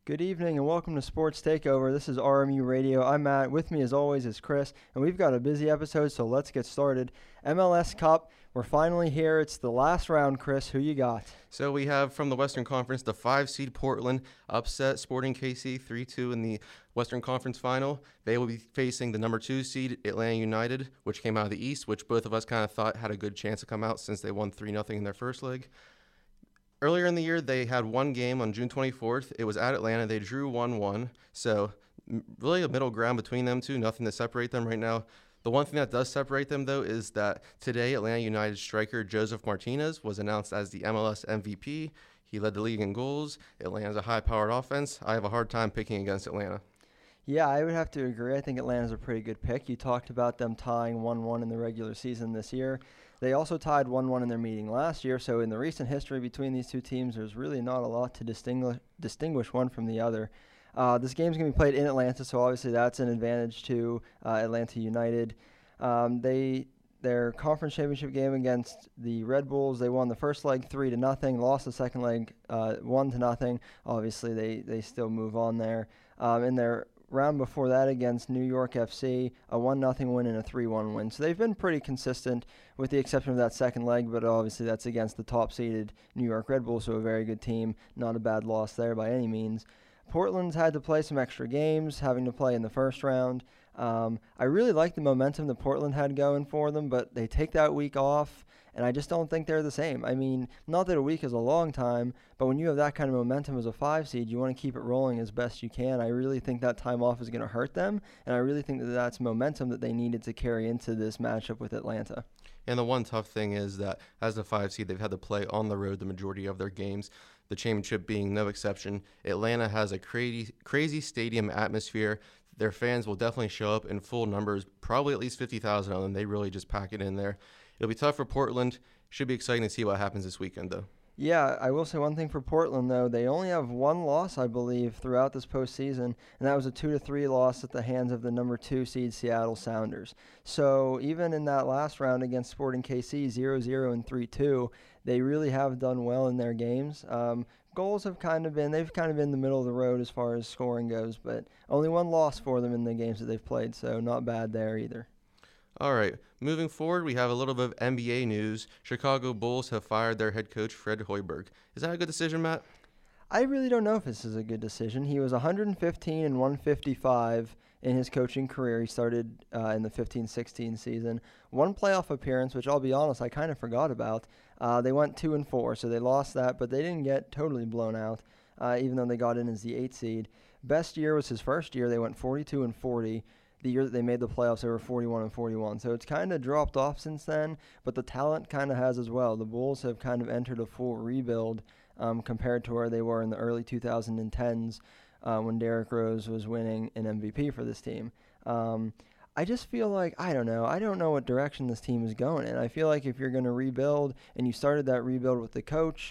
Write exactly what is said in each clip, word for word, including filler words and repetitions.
Good evening and welcome to Sports Takeover. This is R M U Radio. I'm Matt. With me as always is Chris, and we've got a busy episode, so let's get started. M L S Cup, we're finally here. It's the last round, Chris. Who you got? So we have from the Western Conference, the five seed Portland upset Sporting K C three two in the Western Conference Final. They will be facing the number two seed Atlanta United, which came out of the East, which both of us kind of thought had a good chance to come out since they won three nothing in their first leg. Earlier in the year, they had one game on June twenty-fourth. It was at Atlanta. They drew one one. So really a middle ground between them two, nothing to separate them right now. The one thing that does separate them, though, is that today Atlanta United striker Joseph Martinez was announced as the M L S M V P. He led the league in goals. Atlanta's a high-powered offense. I have a hard time picking against Atlanta. Yeah, I would have to agree. I think Atlanta's a pretty good pick. You talked about them tying one one in the regular season this year. They also tied one one in their meeting last year, so in the recent history between these two teams, there's really not a lot to distinguish distinguish one from the other. Uh, this game's going to be played in Atlanta, so obviously that's an advantage to uh, Atlanta United. Um, they their conference championship game against the Red Bulls, they won the first leg three to nothing, lost the second leg uh, one to nothing. Obviously, they they still move on there. Um, in their round before that against New York F C, a one nothing win and a three one win. So they've been pretty consistent with the exception of that second leg, but obviously that's against the top-seeded New York Red Bulls, so a very good team. Not a bad loss there by any means. Portland's had to play some extra games, having to play in the first round. Um, I really like the momentum that Portland had going for them, but they take that week off, and I just don't think they're the same. I mean, not that a week is a long time, but when you have that kind of momentum as a five seed, you want to keep it rolling as best you can. I really think that time off is going to hurt them, and I really think that that's momentum that they needed to carry into this matchup with Atlanta. And the one tough thing is that as a five seed, they've had to play on the road the majority of their games, the championship being no exception. Atlanta has a crazy, crazy stadium atmosphere. Their fans will definitely show up in full numbers, probably at least fifty thousand of them. They really just pack it in there. It'll be tough for Portland. Should be exciting to see what happens this weekend, though. Yeah, I will say one thing for Portland, though. They only have one loss, I believe, throughout this postseason, and that was a two to three loss at the hands of the number two seed Seattle Sounders. So even in that last round against Sporting K C, zero zero and three two, they really have done well in their games. Um, goals have kind of been, they've kind of been the middle of the road as far as scoring goes, but only one loss for them in the games that they've played, so not bad there either. All right, moving forward, we have a little bit of N B A news. Chicago Bulls have fired their head coach, Fred Hoiberg. Is that a good decision, Matt? I really don't know if this is a good decision. He was one hundred fifteen and one fifty-five in his coaching career. He started uh, in the fifteen sixteen season. One playoff appearance, which I'll be honest, I kind of forgot about. Uh, they went two and four, so they lost that, but they didn't get totally blown out, uh, even though they got in as the eighth seed. Best year was his first year. They went forty-two and forty. The year that they made the playoffs, they were forty-one and forty-one. So it's kind of dropped off since then, but the talent kind of has as well. The Bulls have kind of entered a full rebuild um, compared to where they were in the early twenty tens uh, when Derrick Rose was winning an M V P for this team. Um, I just feel like, I don't know, I don't know what direction this team is going in. I feel like if you're going to rebuild and you started that rebuild with the coach,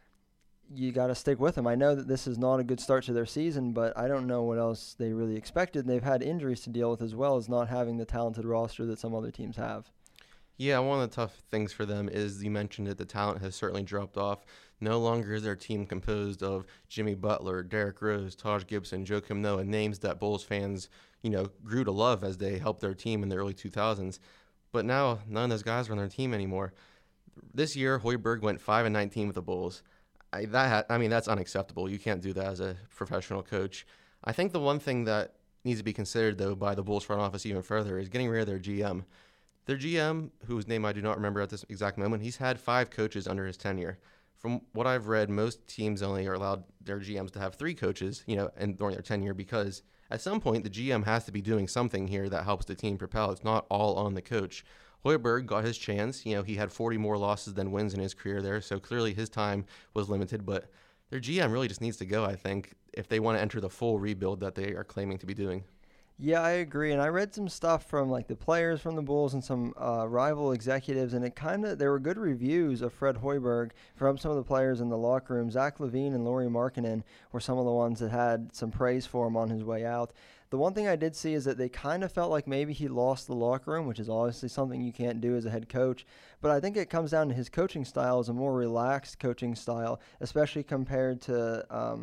you got to stick with them. I know that this is not a good start to their season, but I don't know what else they really expected. They've had injuries to deal with as well as not having the talented roster that some other teams have. Yeah, one of the tough things for them is you mentioned that the talent has certainly dropped off. No longer is their team composed of Jimmy Butler, Derrick Rose, Taj Gibson, Joakim Noah, names that Bulls fans, you know, grew to love as they helped their team in the early two thousands. But now none of those guys are on their team anymore. This year, Hoiberg went five and nineteen with the Bulls. I, that ha- I mean, that's unacceptable. You can't do that as a professional coach. I think the one thing that needs to be considered, though, by the Bulls front office even further is getting rid of their G M. Their G M, whose name I do not remember at this exact moment, he's had five coaches under his tenure. From what I've read, most teams only are allowed their G Ms to have three coaches, you know, and during their tenure, because at some point the G M has to be doing something here that helps the team propel. It's not all on the coach. Hoiberg got his chance. You know, he had forty more losses than wins in his career there, so clearly his time was limited. But their G M really just needs to go, I think, if they want to enter the full rebuild that they are claiming to be doing. Yeah, I agree. And I read some stuff from like the players from the Bulls and some uh, rival executives, and it kind of there were good reviews of Fred Hoiberg from some of the players in the locker room. Zach LaVine and Lauri Markkanen were some of the ones that had some praise for him on his way out. The one thing I did see is that they kind of felt like maybe he lost the locker room, which is obviously something you can't do as a head coach. But I think it comes down to his coaching style as a more relaxed coaching style, especially compared to um,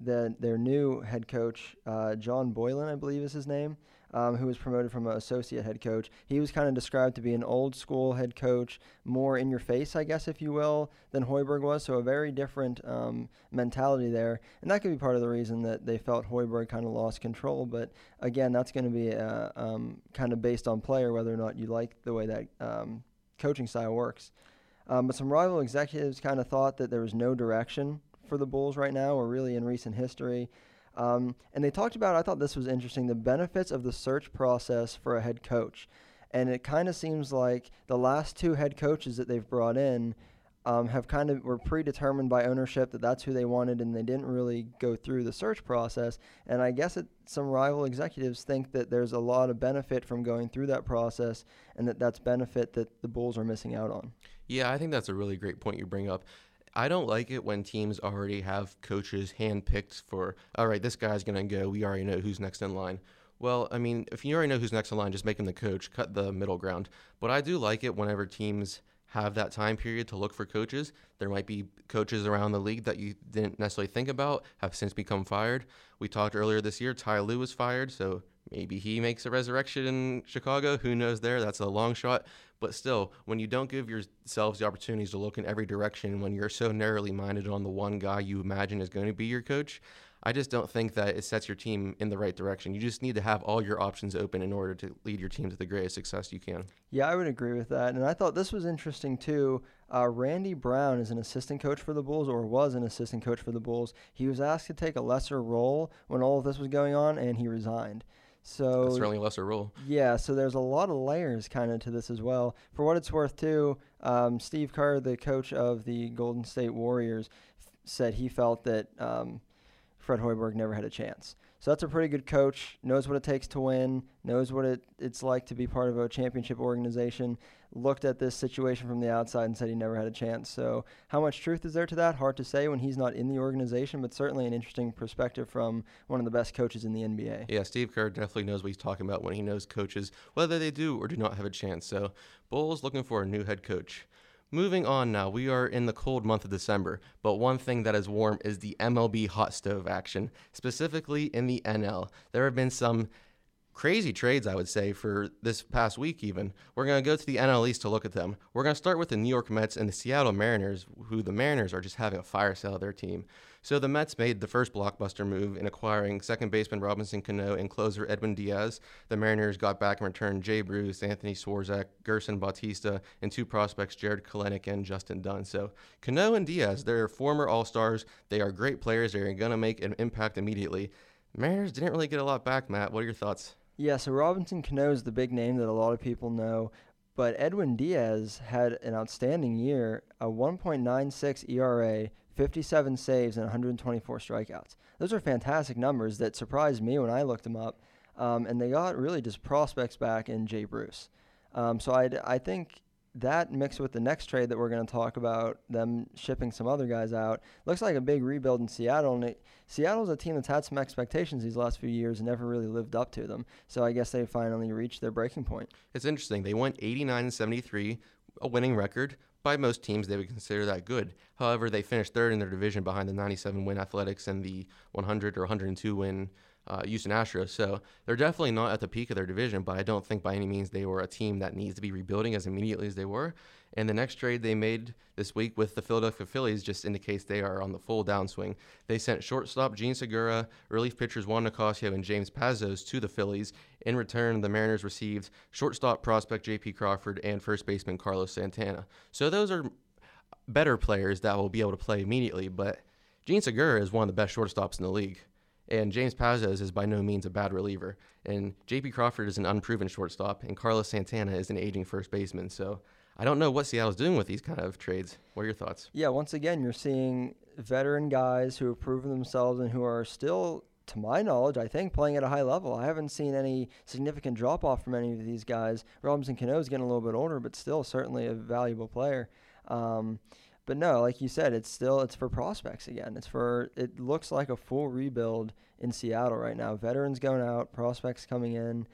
the, their new head coach, uh, John Boylan, I believe is his name, um, who was promoted from an associate head coach. He was kind of described to be an old school head coach, more in your face, I guess, if you will, than Hoiberg was. So a very different um, mentality there. And that could be part of the reason that they felt Hoiberg kind of lost control. But again, that's going to be uh, um, kind of based on player, whether or not you like the way that um, coaching style works. Um, but some rival executives kind of thought that there was no direction for the Bulls right now, or really in recent history. Um, and they talked about, I thought this was interesting, the benefits of the search process for a head coach. And it kind of seems like the last two head coaches that they've brought in um, have kind of were predetermined by ownership that that's who they wanted, and they didn't really go through the search process. And I guess it, some rival executives think that there's a lot of benefit from going through that process, and that that's benefit that the Bulls are missing out on. Yeah, I think that's a really great point you bring up. I don't like it when teams already have coaches handpicked for, all right, this guy's going to go. We already know who's next in line. Well, I mean, if you already know who's next in line, just make him the coach, cut the middle ground. But I do like it whenever teams have that time period to look for coaches. There might be coaches around the league that you didn't necessarily think about, have since become fired. We talked earlier this year, Ty Lue was fired, so maybe he makes a resurrection in Chicago. Who knows there? That's a long shot. But still, when you don't give yourselves the opportunities to look in every direction, when you're so narrowly minded on the one guy you imagine is going to be your coach, I just don't think that it sets your team in the right direction. You just need to have all your options open in order to lead your team to the greatest success you can. Yeah, I would agree with that. And I thought this was interesting, too. Uh, Randy Brown is an assistant coach for the Bulls, or was an assistant coach for the Bulls. He was asked to take a lesser role when all of this was going on, and he resigned. So That's certainly a lesser role. Yeah, so there's a lot of layers kind of to this as well. For what it's worth, too, um, Steve Kerr, the coach of the Golden State Warriors, f- said he felt that um, Fred Hoiberg never had a chance. So that's a pretty good coach, knows what it takes to win, knows what it, it's like to be part of a championship organization, looked at this situation from the outside and said he never had a chance. So how much truth is there to that? Hard to say when he's not in the organization, but certainly an interesting perspective from one of the best coaches in the N B A. Yeah, Steve Kerr definitely knows what he's talking about when he knows coaches, whether they do or do not have a chance. So Bulls looking for a new head coach. Moving on now, we are in the cold month of December, but one thing that is warm is the M L B hot stove action, specifically in the N L. There have been some crazy trades, I would say, for this past week even. We're going to go to the N L East to look at them. We're going to start with the New York Mets and the Seattle Mariners, who the Mariners are just having a fire sale of their team. So the Mets made the first blockbuster move in acquiring second baseman Robinson Cano and closer Edwin Diaz. The Mariners got back in return Jay Bruce, Anthony Swarzak, Gerson Bautista, and two prospects, Jared Kelenic and Justin Dunn. So Cano and Diaz, they're former All-Stars. They are great players. They're going to make an impact immediately. Mariners didn't really get a lot back, Matt. What are your thoughts? Yeah, so Robinson Cano is the big name that a lot of people know, but Edwin Diaz had an outstanding year, a one point nine six E R A, fifty-seven saves, and one hundred twenty-four strikeouts. Those are fantastic numbers that surprised me when I looked them up, um, and they got really just prospects back in Jay Bruce. Um, so I, I think that mixed with the next trade that we're going to talk about, them shipping some other guys out, looks like a big rebuild in Seattle. And it, Seattle's a team that's had some expectations these last few years and never really lived up to them. So I guess they finally reached their breaking point. It's interesting. They went eighty-nine and seventy-three, a winning record. By most teams, they would consider that good. However, they finished third in their division behind the ninety-seven win Athletics and the one hundred or one hundred two win Uh, Houston Astros. So they're definitely not at the peak of their division, but I don't think by any means they were a team that needs to be rebuilding as immediately as they were. And the next trade they made this week with the Philadelphia Phillies just indicates they are on the full downswing. They sent shortstop Gene Segura, relief pitchers Juan Nicasio and James Pazos to the Phillies. In return, the Mariners received shortstop prospect J P Crawford and first baseman Carlos Santana. So those are better players that will be able to play immediately, but Gene Segura is one of the best shortstops in the league. And James Pazos is by no means a bad reliever. And J P Crawford is an unproven shortstop, and Carlos Santana is an aging first baseman. So I don't know what Seattle's doing with these kind of trades. What are your thoughts? Yeah, once again, you're seeing veteran guys who have proven themselves and who are still, to my knowledge, I think, playing at a high level. I haven't seen any significant drop-off from any of these guys. Robinson Cano is getting a little bit older, but still certainly a valuable player. Um, But no, like you said, it's still it's for prospects again. It's for it looks like a full rebuild in Seattle right now. Veterans going out, prospects coming in.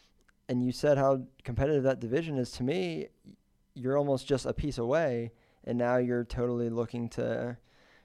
And you said how competitive that division is. To me, you're almost just a piece away, and now you're totally looking to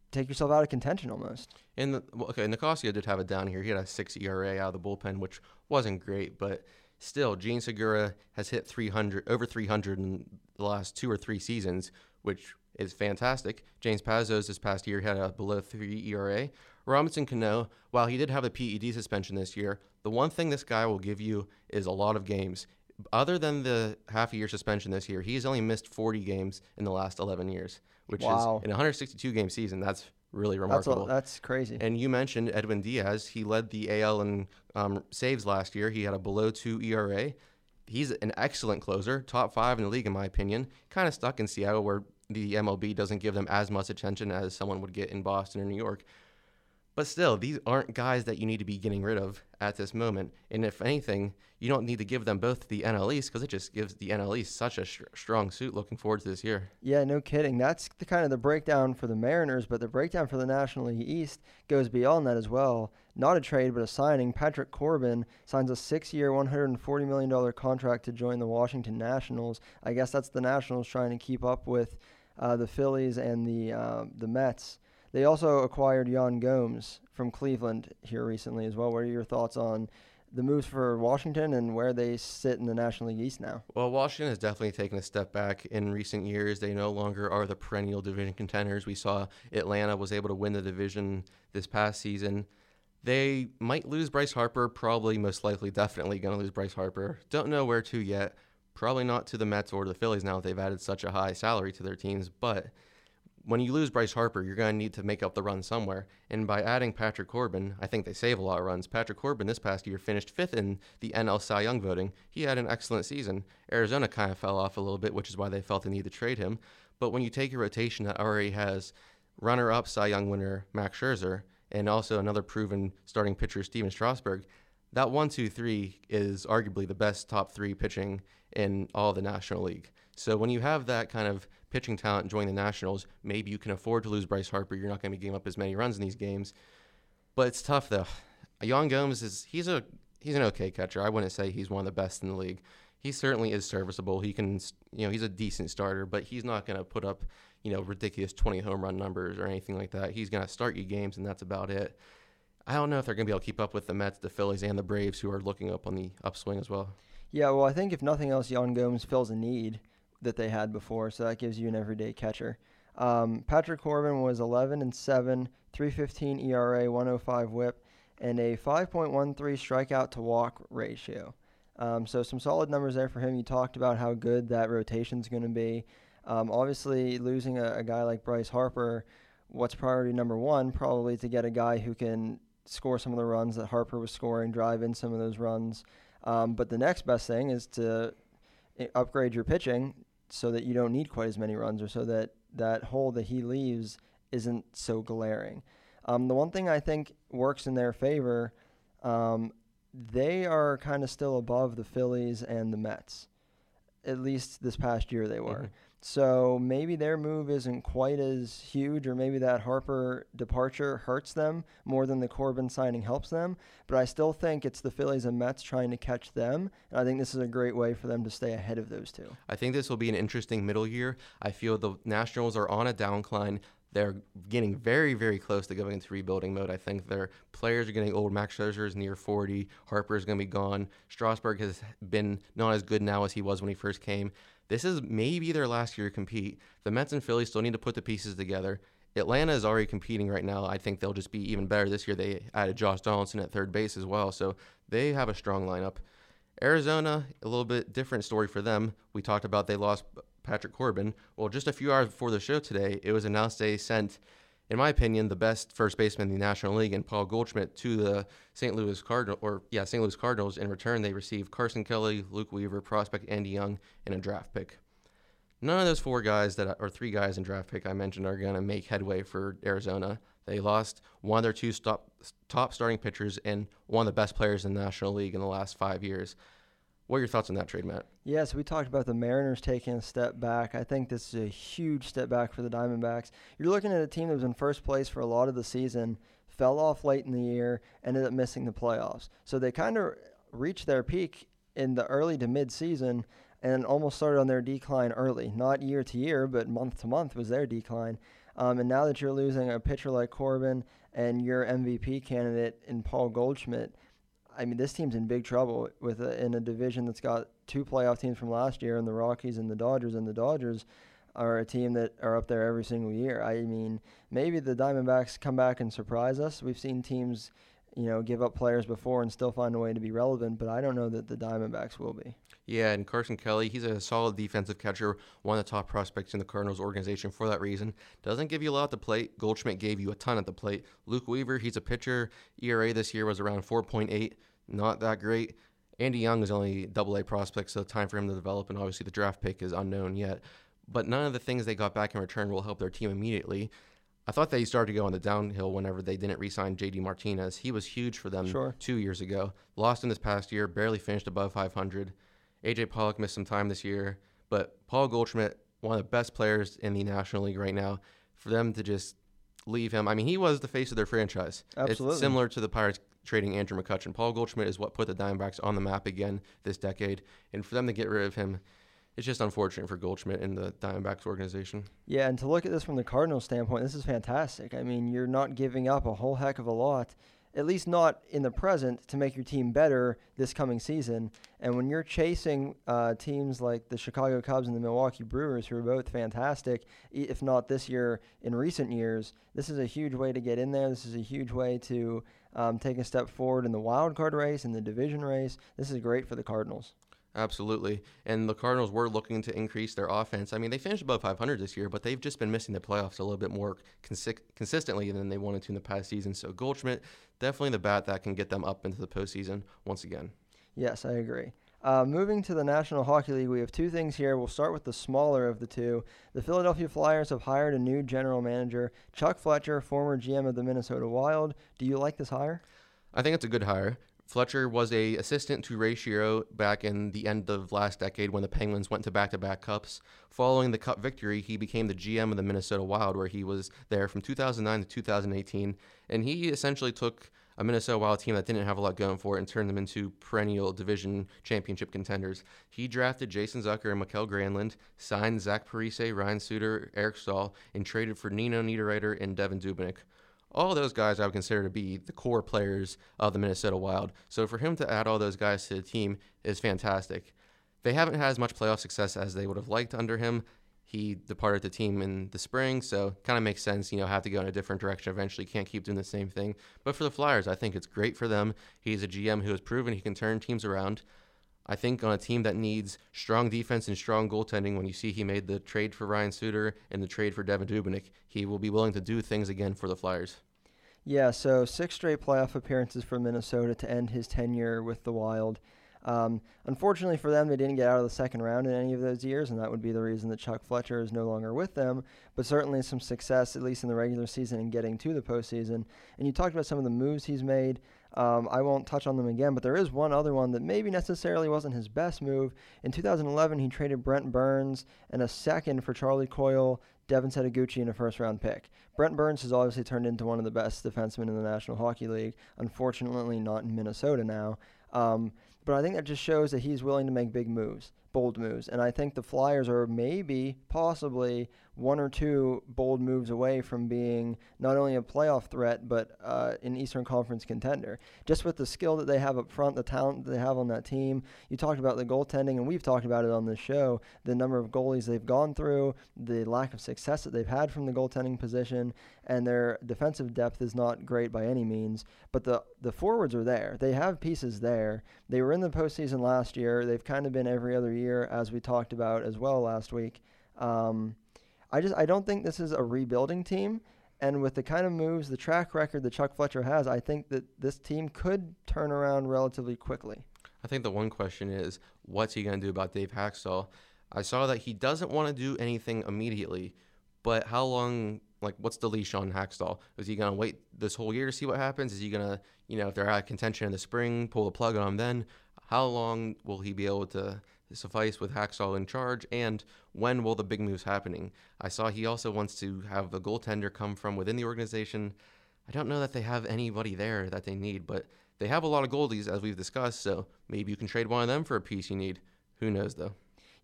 take yourself out of contention almost. And the, well, okay, Nicasio did have it down here. He had a six E R A out of the bullpen, which wasn't great, but still, Gene Segura has hit three hundred over three hundred in the last two or three seasons, which is fantastic. James Pazos this past year had a below three E R A. Robinson Cano, while he did have the P E D suspension this year, the one thing this guy will give you is a lot of games. Other than the half-a-year suspension this year, he's only missed forty games in the last eleven years, which Wow. is in a one hundred sixty-two game season. That's really remarkable. That's, a, that's crazy. And you mentioned Edwin Diaz. He led the A L in um, saves last year. He had a below two E R A. He's an excellent closer, top five in the league in my opinion. Kind of stuck in Seattle where the M L B doesn't give them as much attention as someone would get in Boston or New York. But still, these aren't guys that you need to be getting rid of at this moment. And if anything, you don't need to give them both to the N L East because it just gives the N L East such a sh- strong suit looking forward to this year. Yeah, no kidding. That's the kind of the breakdown for the Mariners, but the breakdown for the National League East goes beyond that as well. Not a trade, but a signing. Patrick Corbin signs a six-year, one hundred forty million dollars contract to join the Washington Nationals. I guess that's the Nationals trying to keep up with uh, the Phillies and the uh, the Mets. They also acquired Yan Gomes from Cleveland here recently as well. What are your thoughts on the moves for Washington and where they sit in the National League East now? Well, Washington has definitely taken a step back in recent years. They no longer are the perennial division contenders. We saw Atlanta was able to win the division this past season. They might lose Bryce Harper, probably most likely definitely going to lose Bryce Harper. Don't know where to yet. Probably not to the Mets or the Phillies now that they've added such a high salary to their teams, but when you lose Bryce Harper, you're going to need to make up the run somewhere. And by adding Patrick Corbin, I think they save a lot of runs. Patrick Corbin this past year finished fifth in the N L Cy Young voting. He had an excellent season. Arizona kind of fell off a little bit, which is why they felt the need to trade him. But when you take a rotation that already has runner-up Cy Young winner Max Scherzer and also another proven starting pitcher Steven Strasburg, that one two three is arguably the best top three pitching in all the National League. So when you have that kind of pitching talent join the Nationals, maybe you can afford to lose Bryce Harper. You're not going to be giving up as many runs in these games. But it's tough, though. Yan Gomes, is he's a he's an okay catcher. I wouldn't say he's one of the best in the league. He certainly is serviceable. He can, you know, he's a decent starter, but he's not going to put up, you know, ridiculous twenty home run numbers or anything like that. He's going to start you games, and that's about it. I don't know if they're going to be able to keep up with the Mets, the Phillies, and the Braves, who are looking up on the upswing as well. Yeah, well, I think if nothing else, Yan Gomes fills a need that they had before, so that gives you an everyday catcher. Um, Patrick Corbin was eleven and seven, three fifteen E R A, one oh five whip, and a five point one three strikeout to walk ratio. Um, so some solid numbers there for him. You talked about how good that rotation's going to be. Um, obviously, losing a, a guy like Bryce Harper, what's priority number one? Probably to get a guy who can score some of the runs that Harper was scoring, drive in some of those runs. Um, but the next best thing is to upgrade your pitching so that you don't need quite as many runs, or so that that hole that he leaves isn't so glaring. Um, the one thing I think works in their favor, um, they are kind of still above the Phillies and the Mets. At least this past year they were. Mm-hmm. So maybe their move isn't quite as huge, or maybe that Harper departure hurts them more than the Corbin signing helps them. But I still think it's the Phillies and Mets trying to catch them, and I think this is a great way for them to stay ahead of those two. I think this will be an interesting middle year. I feel the Nationals are on a downcline. They're getting very, very close to going into rebuilding mode. I think their players are getting old. Max Scherzer is near forty. Harper is going to be gone. Strasburg has been not as good now as he was when he first came. This is maybe their last year to compete. The Mets and Phillies still need to put the pieces together. Atlanta is already competing right now. I think they'll just be even better this year. They added Josh Donaldson at third base as well, so they have a strong lineup. Arizona, a little bit different story for them. We talked about they lost Patrick Corbin. Well, just a few hours before the show today, it was announced they sent, in my opinion, the best first baseman in the National League, and Paul Goldschmidt, to the Saint Louis Cardinals, or yeah, Saint Louis Cardinals. In return, they received Carson Kelly, Luke Weaver, prospect Andy Young, and a draft pick. None of those four guys that, or three guys in draft pick I mentioned, are going to make headway for Arizona. They lost one of their two stop, top starting pitchers and one of the best players in the National League in the last five years. What are your thoughts on that trade, Matt? Yes, we talked about the Mariners taking a step back. I think this is a huge step back for the Diamondbacks. You're looking at a team that was in first place for a lot of the season, fell off late in the year, ended up missing the playoffs. So they kind of reached their peak in the early to mid-season, and almost started on their decline early. Not year to year, but month to month was their decline. Um, and now that you're losing a pitcher like Corbin and your M V P candidate in Paul Goldschmidt, I mean, this team's in big trouble with a, in a division that's got two playoff teams from last year, and the Rockies and the Dodgers, and the Dodgers are a team that are up there every single year. I mean, maybe the Diamondbacks come back and surprise us. We've seen teams, you know, give up players before and still find a way to be relevant, but I don't know that the Diamondbacks will be. Yeah, and Carson Kelly, he's a solid defensive catcher, one of the top prospects in the Cardinals organization for that reason. Doesn't give you a lot at the plate. Goldschmidt gave you a ton at the plate. Luke Weaver, he's a pitcher. E R A this year was around four point eight. Not that great. Andy Young is only double A prospect, so time for him to develop, and obviously the draft pick is unknown yet. But none of the things they got back in return will help their team immediately. I thought they started to go on the downhill whenever they didn't re-sign J D Martinez. He was huge for them Sure. two years ago. Lost in this past year, barely finished above five hundred. A J Pollock missed some time this year, but Paul Goldschmidt, one of the best players in the National League right now, for them to just leave him. I mean, he was the face of their franchise. Absolutely. It's similar to the Pirates trading Andrew McCutchen. Paul Goldschmidt is what put the Diamondbacks on the map again this decade, and for them to get rid of him, it's just unfortunate for Goldschmidt and the Diamondbacks organization. Yeah, and to look at this from the Cardinals standpoint, this is fantastic. I mean, you're not giving up a whole heck of a lot, at least not in the present, to make your team better this coming season. And when you're chasing uh, teams like the Chicago Cubs and the Milwaukee Brewers, who are both fantastic, if not this year, in recent years, this is a huge way to get in there. This is a huge way to um, take a step forward in the wild card race, in the division race. This is great for the Cardinals. Absolutely. And the Cardinals were looking to increase their offense. I mean, they finished above five hundred this year, but they've just been missing the playoffs a little bit more consi- consistently than they wanted to in the past season. So Goldschmidt, definitely the bat that can get them up into the postseason once again. Yes, I agree. Uh, moving to the National Hockey League, we have two things here. We'll start with the smaller of the two. The Philadelphia Flyers have hired a new general manager, Chuck Fletcher, former G M of the Minnesota Wild. Do you like this hire? I think it's a good hire. Fletcher was a assistant to Ray Shero back in the end of last decade when the Penguins went to back-to-back cups. Following the cup victory, he became the G M of the Minnesota Wild, where he was there from two thousand nine to two thousand eighteen. And he essentially took a Minnesota Wild team that didn't have a lot going for it and turned them into perennial division championship contenders. He drafted Jason Zucker and Mikael Granlund, signed Zach Parise, Ryan Suter, Eric Stahl, and traded for Nino Niederreiter and Devin Dubnyk. All of those guys I would consider to be the core players of the Minnesota Wild. So for him to add all those guys to the team is fantastic. They haven't had as much playoff success as they would have liked under him. He departed the team in the spring, so kind of makes sense, you know, have to go in a different direction eventually. Can't keep doing the same thing. But for the Flyers, I think it's great for them. He's a G M who has proven he can turn teams around. I think on a team that needs strong defense and strong goaltending, when you see he made the trade for Ryan Suter and the trade for Devin Dubnyk, he will be willing to do things again for the Flyers. Yeah, so six straight playoff appearances for Minnesota to end his tenure with the Wild. Um, unfortunately for them, they didn't get out of the second round in any of those years, and that would be the reason that Chuck Fletcher is no longer with them. But certainly some success, at least in the regular season, in getting to the postseason. And you talked about some of the moves he's made. Um, I won't touch on them again, but there is one other one that maybe necessarily wasn't his best move. In two thousand eleven, he traded Brent Burns and a second for Charlie Coyle, Devin Setaguchi, and a first-round pick. Brent Burns has obviously turned into one of the best defensemen in the National Hockey League. Unfortunately, not in Minnesota now. Um, but I think that just shows that he's willing to make big moves, bold moves. And I think the Flyers are maybe, possibly, one or two bold moves away from being not only a playoff threat, but uh, an Eastern Conference contender. Just with the skill that they have up front, the talent that they have on that team. You talked about the goaltending, and we've talked about it on this show, the number of goalies they've gone through, the lack of success that they've had from the goaltending position, and their defensive depth is not great by any means. But the, the forwards are there. They have pieces there. They were in the postseason last year. They've kind of been every other year, as we talked about as well last week. Um, I just I don't think this is a rebuilding team, and with the kind of moves, the track record that Chuck Fletcher has, I think that this team could turn around relatively quickly. I think the one question is, what's he going to do about Dave Haxtell? I saw that he doesn't want to do anything immediately, but how long, like, what's the leash on Haxtell? Is he going to wait this whole year to see what happens? Is he going to, you know, if they're out of contention in the spring, pull the plug on him then? How long will he be able to suffice with Haxtell in charge, and when will the big moves happening? I saw he also wants to have a goaltender come from within the organization. I don't know that they have anybody there that they need, but they have a lot of goalies, as we've discussed, so maybe you can trade one of them for a piece you need. Who knows, though?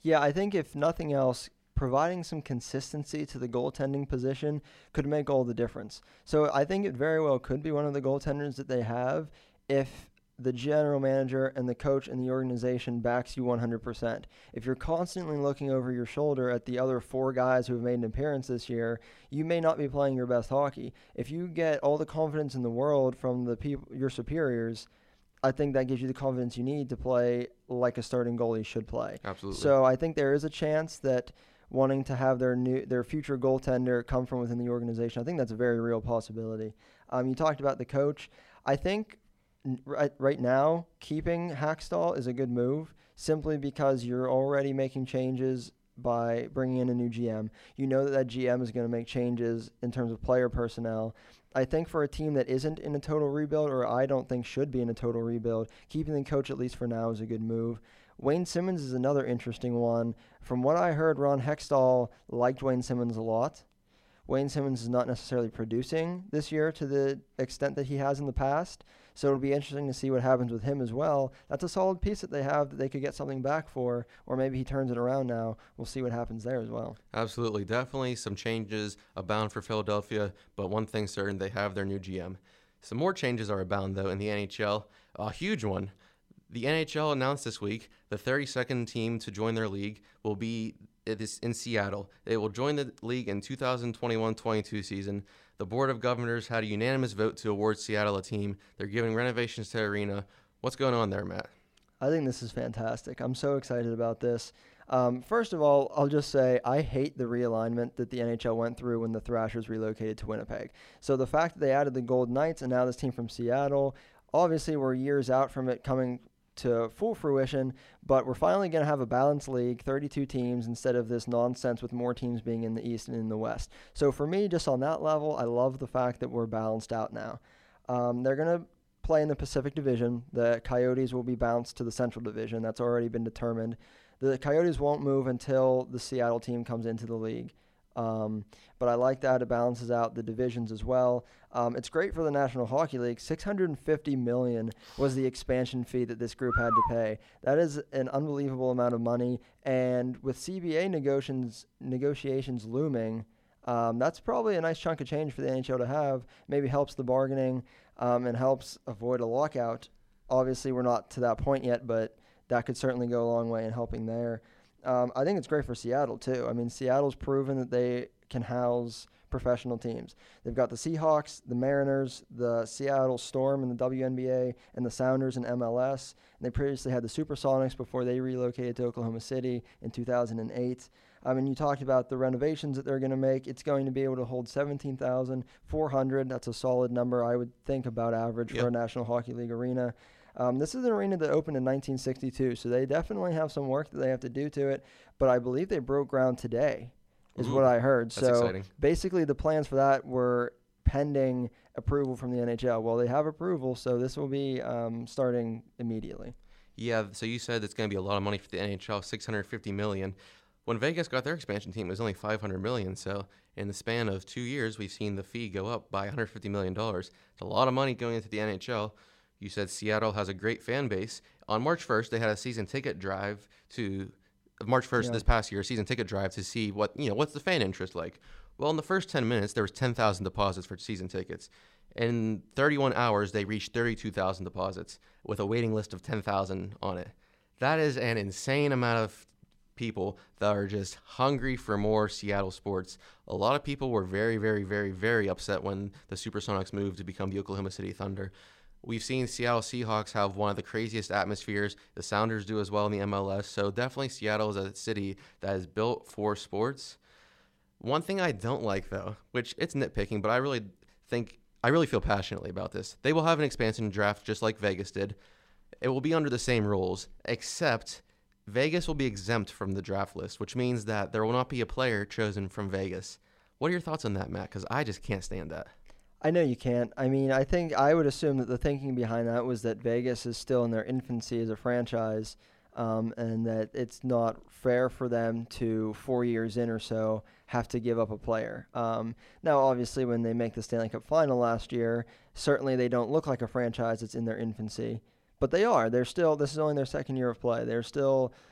Yeah, I think if nothing else, providing some consistency to the goaltending position could make all the difference. So I think it very well could be one of the goaltenders that they have if the general manager and the coach and the organization backs you one hundred percent. If you're constantly looking over your shoulder at the other four guys who have made an appearance this year, you may not be playing your best hockey. If you get all the confidence in the world from the people, your superiors, I think that gives you the confidence you need to play like a starting goalie should play. Absolutely. So I think there is a chance that wanting to have their new their future goaltender come from within the organization, I think that's a very real possibility. Um, you talked about the coach. I think right, right now keeping Hackstall is a good move simply because you're already making changes by bringing in a new G M. You know that that G M is going to make changes in terms of player personnel. I think for a team that isn't in a total rebuild, or I don't think should be in a total rebuild, keeping the coach at least for now is a good move. Wayne Simmons is another interesting one. From what I heard, Ron Hextall liked Wayne Simmons a lot. Wayne Simmons is not necessarily producing this year to the extent that he has in the past, so it'll be interesting to see what happens with him as well. That's a solid piece that they have that they could get something back for, or maybe he turns it around now. We'll see what happens there as well. Absolutely. Definitely some changes abound for Philadelphia, but one thing's certain, they have their new G M. Some more changes are abound, though, in the N H L. A huge one. The N H L announced this week the thirty-second team to join their league will be it is in Seattle. They will join the league in two thousand twenty-one twenty-two season. The Board of Governors had a unanimous vote to award Seattle a team. They're giving renovations to the arena. What's going on there, Matt? I think this is fantastic. I'm so excited about this. Um, first of all, I'll just say I hate the realignment that the N H L went through when the Thrashers relocated to Winnipeg. So the fact that they added the Golden Knights and now this team from Seattle, obviously we're years out from it coming to full fruition, but we're finally going to have a balanced league, thirty-two teams, instead of this nonsense with more teams being in the East and in the West. So for me, just on that level, I love the fact that we're balanced out now. Um, they're going to play in the Pacific Division. The Coyotes will be bounced to the Central Division. That's already been determined. The Coyotes won't move until the Seattle team comes into the league. Um, but I like that. It balances out the divisions as well. Um, it's great for the National Hockey League. six hundred fifty million dollars was the expansion fee that this group had to pay. That is an unbelievable amount of money. And with C B A negotiations, negotiations looming, um, that's probably a nice chunk of change for the N H L to have. Maybe helps the bargaining um, and helps avoid a lockout. Obviously, we're not to that point yet, but that could certainly go a long way in helping there. Um, I think it's great for Seattle, too. I mean, Seattle's proven that they can house professional teams. They've got the Seahawks, the Mariners, the Seattle Storm in the W N B A, and the Sounders in M L S. And they previously had the Supersonics before they relocated to Oklahoma City in two thousand eight. I mean, you talked about the renovations that they're going to make. It's going to be able to hold seventeen thousand four hundred. That's a solid number, I would think, about average Yep. for a National Hockey League arena. Um, this is an arena that opened in nineteen sixty-two, so they definitely have some work that they have to do to it, but I believe they broke ground today, is Ooh, what I heard. that's So exciting. basically the plans for that were pending approval from the N H L. Well, they have approval, so this will be um, starting immediately. Yeah, so you said it's going to be a lot of money for the N H L, six hundred fifty million dollars. When Vegas got their expansion team, it was only five hundred million dollars. So in the span of two years, we've seen the fee go up by one hundred fifty million dollars. It's a lot of money going into the N H L. You said Seattle has a great fan base. On March first, they had a season ticket drive to March first Yeah. this past year, season ticket drive to see what, you know, what's the fan interest like. Well, in the first ten minutes, there was ten thousand deposits for season tickets. In thirty-one hours, they reached thirty-two thousand deposits with a waiting list of ten thousand on it. That is an insane amount of people that are just hungry for more Seattle sports. A lot of people were very, very, very, very upset when the Supersonics moved to become the Oklahoma City Thunder. We've seen Seattle Seahawks have one of the craziest atmospheres. The Sounders do as well in the M L S. So definitely Seattle is a city that is built for sports. One thing I don't like, though, which it's nitpicking, but I really think, I really feel passionately about this. They will have an expansion draft just like Vegas did. It will be under the same rules, except Vegas will be exempt from the draft list, which means that there will not be a player chosen from Vegas. What are your thoughts on that, Matt? Because I just can't stand that. I know you can't. I mean, I think I would assume that the thinking behind that was that Vegas is still in their infancy as a franchise, um, and that it's not fair for them to, four years in or so, have to give up a player. Um, now, obviously, when they make the Stanley Cup final last year, certainly they don't look like a franchise that's in their infancy, but they are. They're still, this is only their second year of play. They're still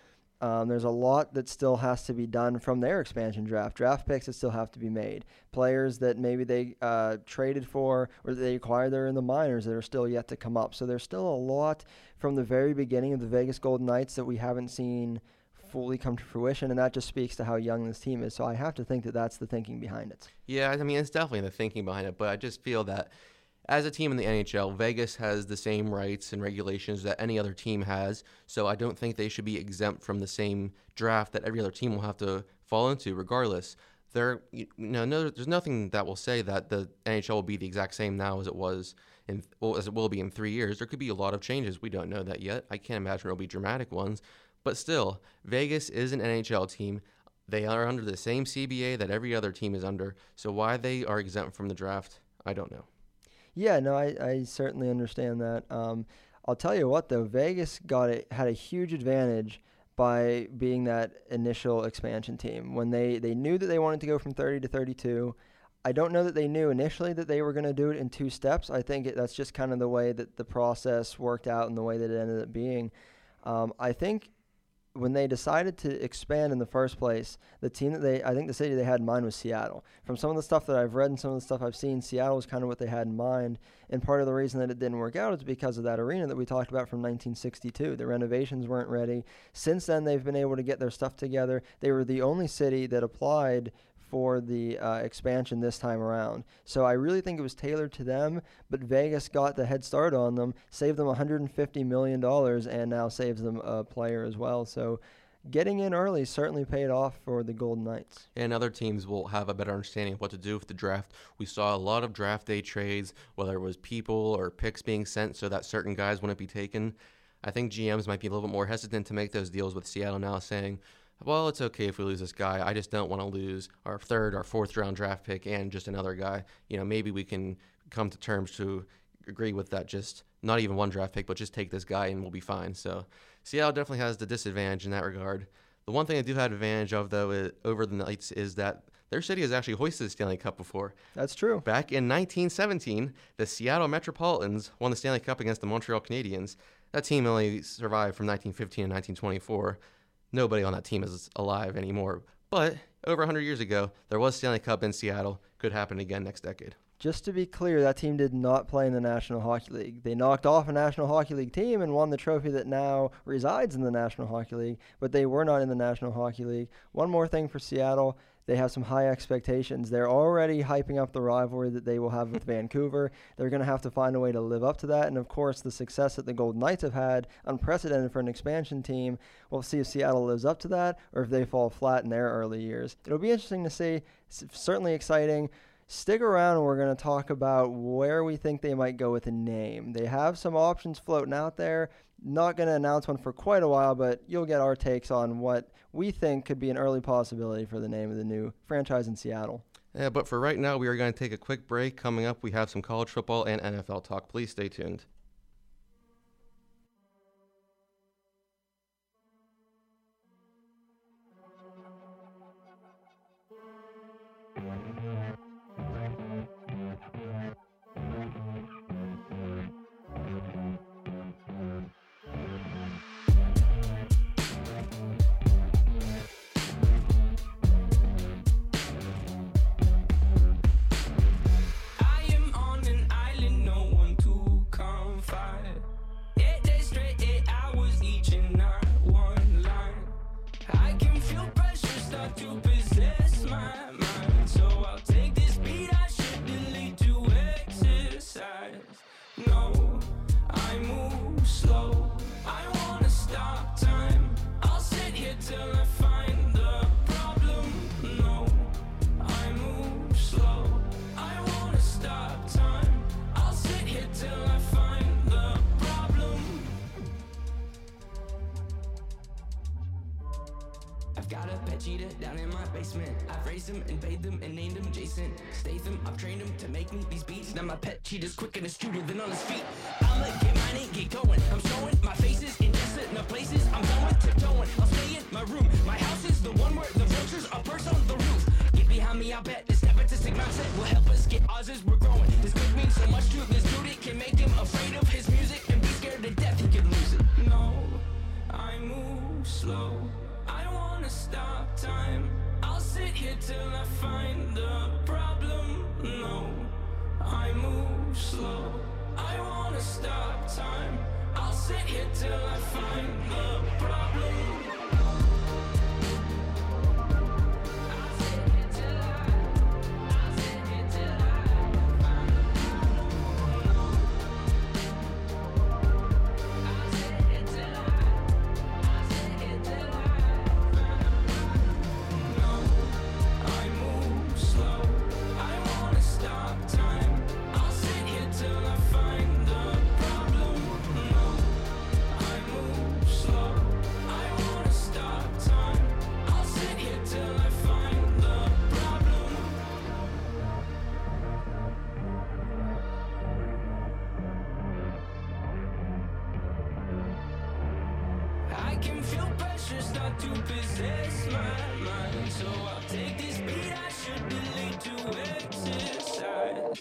Um, there's a lot that still has to be done from their expansion draft. Draft picks that still have to be made. Players that maybe they uh, traded for or that they acquired that are in the minors that are still yet to come up. So there's still a lot from the very beginning of the Vegas Golden Knights that we haven't seen fully come to fruition, and that just speaks to how young this team is. So I have to think that that's the thinking behind it. Yeah, I mean, it's definitely the thinking behind it, but I just feel that as a team in the N H L, Vegas has the same rights and regulations that any other team has, so I don't think they should be exempt from the same draft that every other team will have to fall into regardless. There, you know, no, there's nothing that will say that the N H L will be the exact same now as it was in, well, as it will be in three years. There could be a lot of changes. We don't know that yet. I can't imagine there'll be dramatic ones. But still, Vegas is an N H L team. They are under the same C B A that every other team is under. So why they are exempt from the draft, I don't know. Yeah, no, I, I certainly understand that. Um, I'll tell you what, though, Vegas got it, had a huge advantage by being that initial expansion team. When they, they knew that they wanted to go from thirty to thirty-two, I don't know that they knew initially that they were going to do it in two steps. I think it, that's just kind of the way that the process worked out and the way that it ended up being. Um, I think when they decided to expand in the first place, the team that they, I think the city they had in mind was Seattle. From some of the stuff that I've read and some of the stuff I've seen, Seattle was kind of what they had in mind. And part of the reason that it didn't work out is because of that arena that we talked about from nineteen sixty-two. The renovations weren't ready. Since then, they've been able to get their stuff together. They were the only city that applied for the uh, expansion this time around. So I really think it was tailored to them, but Vegas got the head start on them, saved them one hundred fifty million dollars, and now saves them a player as well. So getting in early certainly paid off for the Golden Knights. And other teams will have a better understanding of what to do with the draft. We saw a lot of draft day trades, whether it was people or picks being sent so that certain guys wouldn't be taken. I think G Ms might be a little bit more hesitant to make those deals with Seattle now, saying, well, it's okay if we lose this guy. I just don't want to lose our third or fourth round draft pick and just another guy. You know, maybe we can come to terms to agree with that. Just not even one draft pick, but just take this guy and we'll be fine. So Seattle definitely has the disadvantage in that regard. The one thing they do have advantage of, though, is, over the Knights is that their city has actually hoisted the Stanley Cup before. That's true. Back in nineteen seventeen, the Seattle Metropolitans won the Stanley Cup against the Montreal Canadiens. That team only survived from nineteen fifteen to nineteen twenty-four. Nobody on that team is alive anymore. But over one hundred years ago, there was Stanley Cup in Seattle. Could happen again next decade. Just to be clear, that team did not play in the National Hockey League. They knocked off a National Hockey League team and won the trophy that now resides in the National Hockey League, but they were not in the National Hockey League. One more thing for Seattle. They have some high expectations. They're already hyping up the rivalry that they will have with Vancouver. They're going to have to find a way to live up to that. And, of course, the success that the Golden Knights have had, unprecedented for an expansion team. We'll see if Seattle lives up to that or if they fall flat in their early years. It'll be interesting to see. It's certainly exciting. Stick around and we're going to talk about where we think they might go with a name. They have some options floating out there. Not going to announce one for quite a while, but you'll get our takes on what we think could be an early possibility for the name of the new franchise in Seattle. Yeah, but for right now, we are going to take a quick break. Coming up, we have some college football and N F L talk. Please stay tuned. Cheetah down in my basement. I've raised him and paid them and named him Jason Statham. I've trained him to make me these beats. Now my pet cheetah's quicker and astuter than on his feet. I'ma get mine and get going. I'm showing my faces in decent places. I'm done with tiptoeing. I'll stay in my room. My house is the one where the vultures are perched on the roof. Get behind me, I'll bet this nepotistic mindset will help us get ours as we're growing. This could mean so much to this dude. It can make him afraid of his music and be scared to death he could lose it. No, I move slow. can feel pressure start to possess my mind. So I'll take this beat, I should delete to exercise.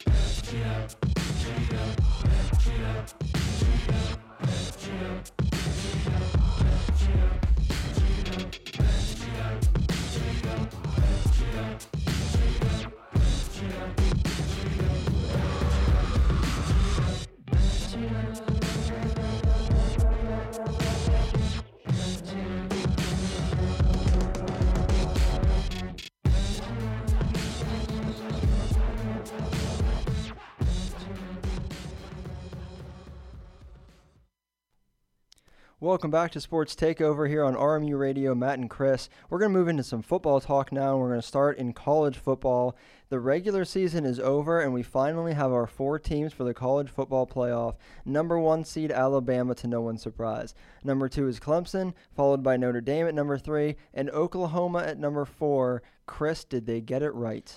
Welcome back to Sports Takeover here on R M U Radio. Matt and Chris. We're going to move into some football talk now. We're going to start in college football. The regular season is over, and we finally have our four teams for the college football playoff. Number one seed Alabama, to no one's surprise. Number two is Clemson, followed by Notre Dame at number three, and Oklahoma at number four. Chris, did they get it right?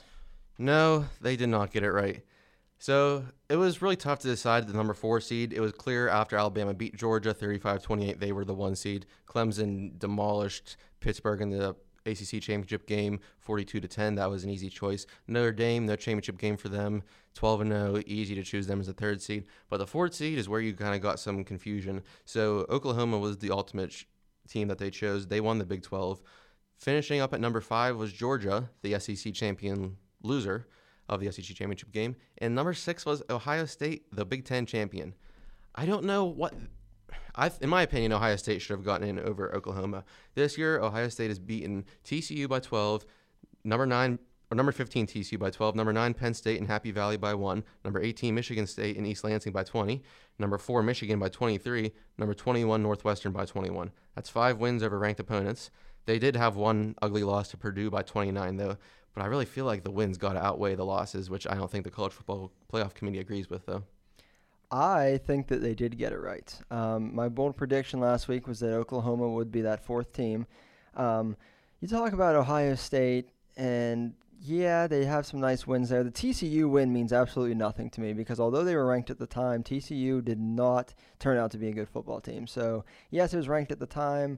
No, they did not get it right. So it was really tough to decide the number four seed. It was clear after Alabama beat Georgia thirty-five twenty-eight, they were the one seed. Clemson demolished Pittsburgh in the A C C championship game forty-two to ten. That was an easy choice. Notre Dame, no championship game for them, twelve and oh, easy to choose them as the third seed. But the fourth seed is where you kind of got some confusion. So Oklahoma was the ultimate sh- team that they chose. They won the Big twelve. Finishing up at number five was Georgia, the S E C champion loser of the S E C championship game, and number six was Ohio State, the Big Ten champion. I don't know what, I, in my opinion, Ohio State should have gotten in over Oklahoma. This year, Ohio State has beaten T C U by twelve, number nine, or number fifteen T C U by twelve, number nine Penn State and Happy Valley by one, number eighteen Michigan State and East Lansing by twenty, number four Michigan by twenty-three, number twenty-one Northwestern by twenty-one. That's five wins over ranked opponents. They did have one ugly loss to Purdue by twenty-nine, though. But I really feel like the wins got to outweigh the losses, which I don't think the College Football Playoff Committee agrees with, though. I think that they did get it right. Um, my bold prediction last week was that Oklahoma would be that fourth team. Um, you talk about Ohio State, and yeah, they have some nice wins there. The T C U win means absolutely nothing to me because although they were ranked at the time, T C U did not turn out to be a good football team. So, yes, it was ranked at the time.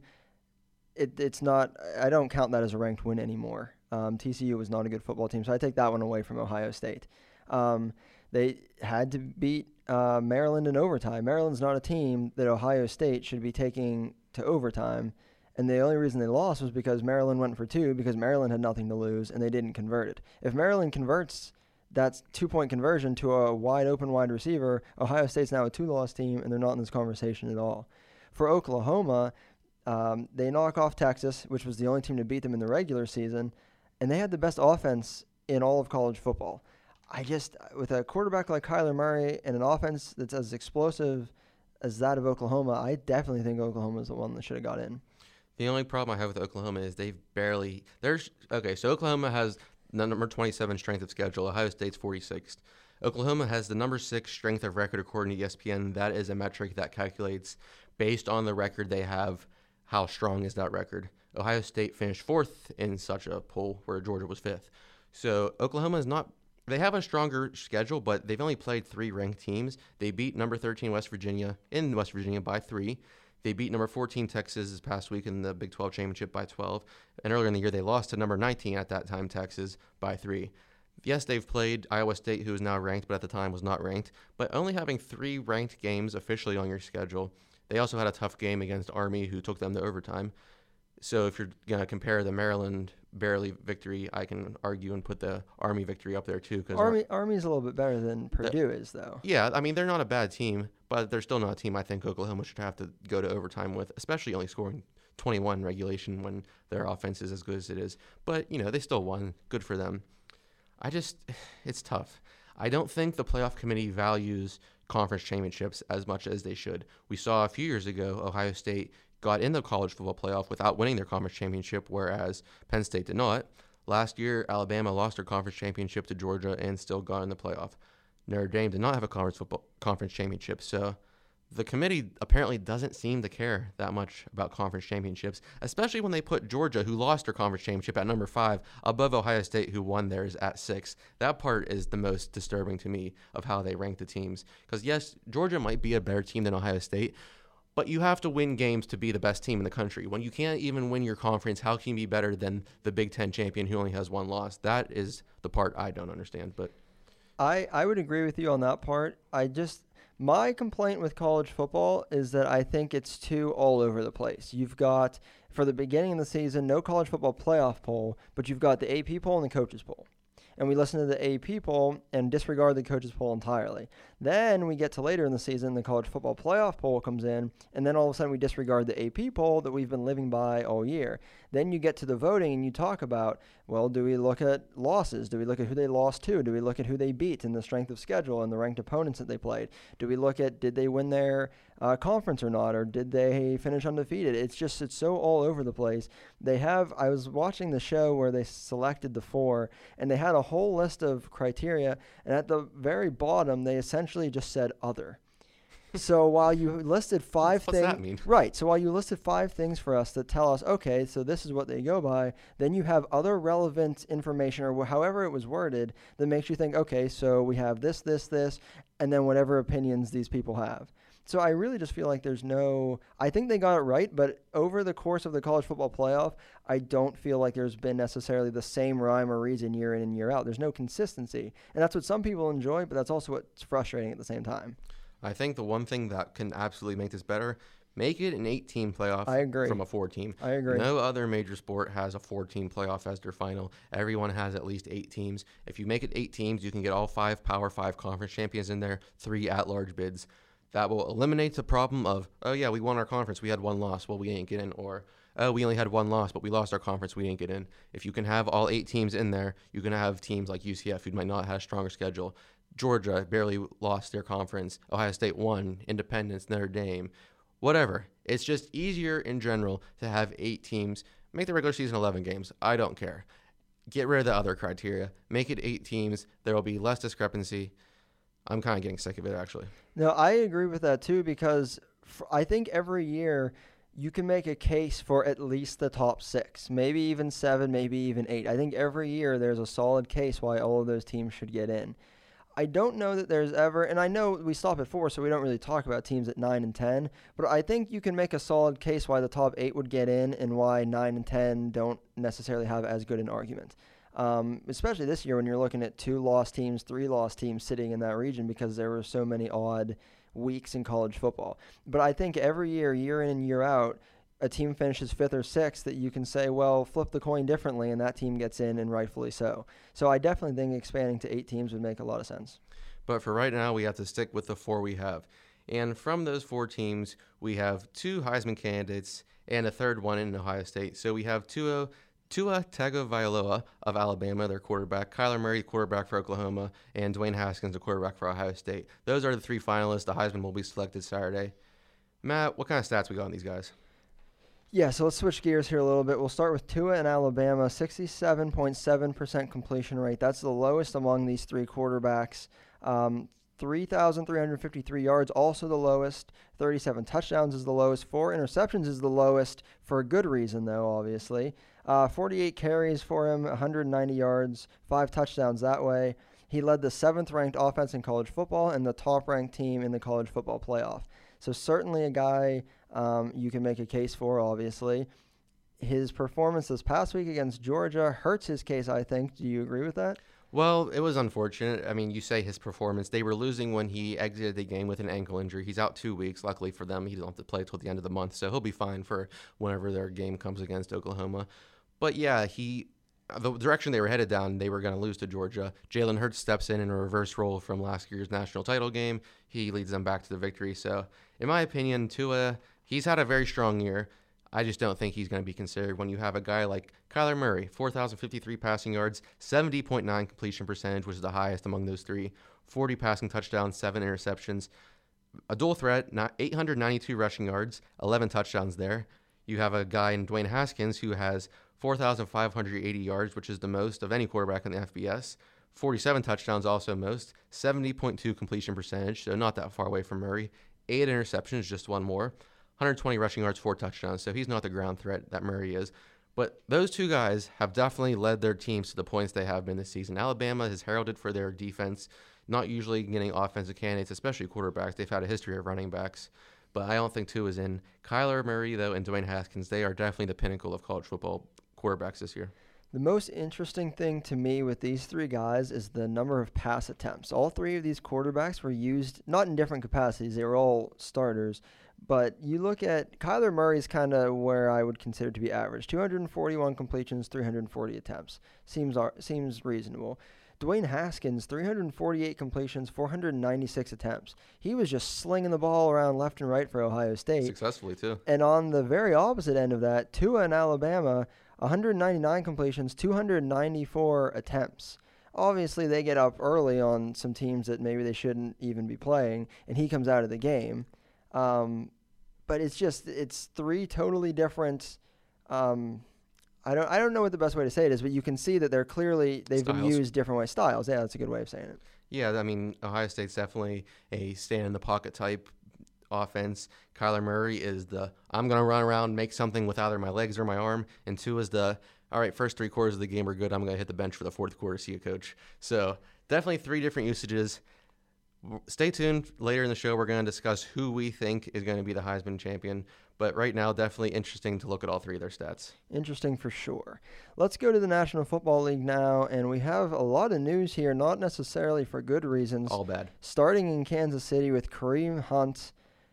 It, it's not – I don't count that as a ranked win anymore. Um, T C U was not a good football team, so I take that one away from Ohio State. Um, they had to beat uh, Maryland in overtime. Maryland's not a team that Ohio State should be taking to overtime, and the only reason they lost was because Maryland went for two because Maryland had nothing to lose, and they didn't convert it. If Maryland converts that two-point conversion to a wide-open wide receiver, Ohio State's now a two-loss team, and they're not in this conversation at all. For Oklahoma, um, they knock off Texas, which was the only team to beat them in the regular season, and they had the best offense in all of college football. I just, with a quarterback like Kyler Murray and an offense that's as explosive as that of Oklahoma, I definitely think Oklahoma is the one that should have got in. The only problem I have with Oklahoma is they've barely, there's, okay, so Oklahoma has the number twenty-seven strength of schedule. Ohio State's forty-sixth. Oklahoma has the number six strength of record according to E S P N. That is a metric that calculates based on the record they have, how strong is that record. Ohio State finished fourth in such a poll where Georgia was fifth. So Oklahoma is not, they have a stronger schedule, but they've only played three ranked teams. They beat number thirteen West Virginia in West Virginia by three. They beat number fourteen Texas this past week in the Big twelve championship by twelve. And earlier in the year, they lost to number nineteen at that time, Texas, by three. Yes, they've played Iowa State, who is now ranked, but at the time was not ranked. But only having three ranked games officially on your schedule. They also had a tough game against Army, who took them to overtime. So if you're going to compare the Maryland barely victory, I can argue and put the Army victory up there too. Cause Army Army's a little bit better than Purdue the, is, though. Yeah, I mean, they're not a bad team, but they're still not a team I think Oklahoma should have to go to overtime with, especially only scoring twenty-one regulation when their offense is as good as it is. But, you know, they still won. Good for them. I just, it's tough. I don't think the playoff committee values conference championships as much as they should. We saw a few years ago, Ohio State got in the college football playoff without winning their conference championship, whereas Penn State did not. Last year, Alabama lost their conference championship to Georgia and still got in the playoff. Notre Dame did not have a conference football conference championship, so the committee apparently doesn't seem to care that much about conference championships, especially when they put Georgia, who lost their conference championship at number five, above Ohio State, who won theirs at six. That part is the most disturbing to me of how they rank the teams. Because, yes, Georgia might be a better team than Ohio State, But you have to win games to be the best team in the country. When you can't even win your conference, how can you be better than the Big Ten champion who only has one loss? That is the part I don't understand. But I, I would agree with you on that part. I just my complaint with college football is that I think it's too all over the place. You've got, for the beginning of the season, no college football playoff poll, but you've got the A P poll and the coaches poll. And we listen to the A P poll and disregard the coaches poll entirely. Then we get to later in the season, the college football playoff poll comes in, and then all of a sudden we disregard the A P poll that we've been living by all year. Then you get to the voting and you talk about, well, do we look at losses? Do we look at who they lost to? Do we look at who they beat and the strength of schedule and the ranked opponents that they played? Do we look at, did they win their uh, conference or not, or did they finish undefeated? It's just, it's so all over the place. They have, I was watching the show where they selected the four, and they had a whole list of criteria, and at the very bottom, they essentially just said other. So while you listed five What's things, that mean? right? So while you listed five things for us that tell us, okay, so this is what they go by, then you have other relevant information, or wh- however it was worded, that makes you think, okay, so we have this, this, this, and then whatever opinions these people have. So I really just feel like there's no, I think they got it right, but over the course of the college football playoff, I don't feel like there's been necessarily the same rhyme or reason year in and year out. There's no consistency. And that's what some people enjoy, but that's also what's frustrating at the same time. I think the one thing that can absolutely make this better, make it an eight-team playoff I agree. from a four-team. I agree. No other major sport has a four-team playoff as their final. Everyone has at least eight teams. If you make it eight teams, you can get all five Power Five conference champions in there, three at-large bids. That will eliminate the problem of, oh, yeah, we won our conference. We had one loss. Well, we ain't get in. Or, oh, we only had one loss, but we lost our conference. We didn't get in. If you can have all eight teams in there, you can have teams like U C F who might not have a stronger schedule. Georgia barely lost their conference. Ohio State won. Independence, Notre Dame, whatever. It's just easier in general to have eight teams. Make the regular season eleven games. I don't care. Get rid of the other criteria. Make it eight teams. There will be less discrepancy. I'm kind of getting sick of it, actually. No, I agree with that too, because f- I think every year you can make a case for at least the top six, maybe even seven, maybe even eight. I think every year there's a solid case why all of those teams should get in. I don't know that there's ever, and I know we stop at four, so we don't really talk about teams at nine and ten, but I think you can make a solid case why the top eight would get in and why nine and ten don't necessarily have as good an argument. Um, especially this year when you're looking at two lost teams, three lost teams sitting in that region because there were so many odd weeks in college football. But I think every year, year in and year out, a team finishes fifth or sixth that you can say, well, flip the coin differently, and that team gets in, and rightfully so. So I definitely think expanding to eight teams would make a lot of sense. But for right now, we have to stick with the four we have. And from those four teams, we have two Heisman candidates and a third one in Ohio State. So we have Tua, Tua Tagovailoa of Alabama, their quarterback, Kyler Murray, quarterback for Oklahoma, and Dwayne Haskins, the quarterback for Ohio State. Those are the three finalists. The Heisman will be selected Saturday. Matt, what kind of stats we got on these guys? Yeah, so let's switch gears here a little bit. We'll start with Tua in Alabama, sixty-seven point seven percent completion rate. That's the lowest among these three quarterbacks. Um, three thousand three hundred fifty-three yards, also the lowest. thirty-seven touchdowns is the lowest. Four interceptions is the lowest, for a good reason, though, obviously. Uh, forty-eight carries for him, one hundred ninety yards, five touchdowns that way. He led the seventh-ranked offense in college football and the top-ranked team in the college football playoff. So certainly a guy um, you can make a case for, obviously. His performance this past week against Georgia hurts his case, I think. Do you agree with that? Well, it was unfortunate. I mean, you say his performance. They were losing when he exited the game with an ankle injury. He's out two weeks. Luckily for them, he doesn't have to play till the end of the month, so he'll be fine for whenever their game comes against Oklahoma. But yeah, he the direction they were headed down, they were going to lose to Georgia. Jalen Hurts steps in in a reverse role from last year's national title game. He leads them back to the victory. So, in my opinion, Tua, he's had a very strong year. I just don't think he's going to be considered when you have a guy like Kyler Murray, four thousand fifty-three passing yards, seventy point nine completion percentage, which is the highest among those three, forty passing touchdowns, seven interceptions, a dual threat, eight hundred ninety-two rushing yards, eleven touchdowns there. You have a guy in Dwayne Haskins who has four thousand five hundred eighty yards, which is the most of any quarterback in the F B S, forty-seven touchdowns also most, seventy point two completion percentage, so not that far away from Murray, eight interceptions, just one more, one hundred twenty rushing yards, four touchdowns, so he's not the ground threat that Murray is. But those two guys have definitely led their teams to the points they have been this season. Alabama is heralded for their defense, not usually getting offensive candidates, especially quarterbacks. They've had a history of running backs. but I don't think Tua is in. Kyler Murray, though, and Dwayne Haskins, they are definitely the pinnacle of college football quarterbacks this year. The most interesting thing to me with these three guys is the number of pass attempts. All three of these quarterbacks were used, not in different capacities, they were all starters. But you look at Kyler Murray's kind of where I would consider to be average. two hundred forty-one completions, three hundred forty attempts. Seems seems reasonable. Dwayne Haskins, three hundred forty-eight completions, four hundred ninety-six attempts. He was just slinging the ball around left and right for Ohio State. Successfully, too. And on the very opposite end of that, Tua in Alabama, one hundred ninety-nine completions, two hundred ninety-four attempts. Obviously, they get up early on some teams that maybe they shouldn't even be playing, and he comes out of the game. Um, but it's just, it's three totally different, um, I don't I don't know what the best way to say it is, but you can see that they're clearly, they've Styles. been used different ways. Styles, yeah, that's a good way of saying it. Yeah, I mean, Ohio State's definitely a stand-in-the-pocket type offense. Kyler Murray is the, I'm going to run around, make something with either my legs or my arm, and two is the, all right, first three quarters of the game are good, I'm going to hit the bench for the fourth quarter, see you, coach. So definitely three different usages. Stay tuned. Later in the show, we're going to discuss who we think is going to be the Heisman champion. But right now, definitely interesting to look at all three of their stats. Interesting for sure. Let's go to the National Football League now, and we have a lot of news here, not necessarily for good reasons. All bad. Starting in Kansas City with Kareem Hunt.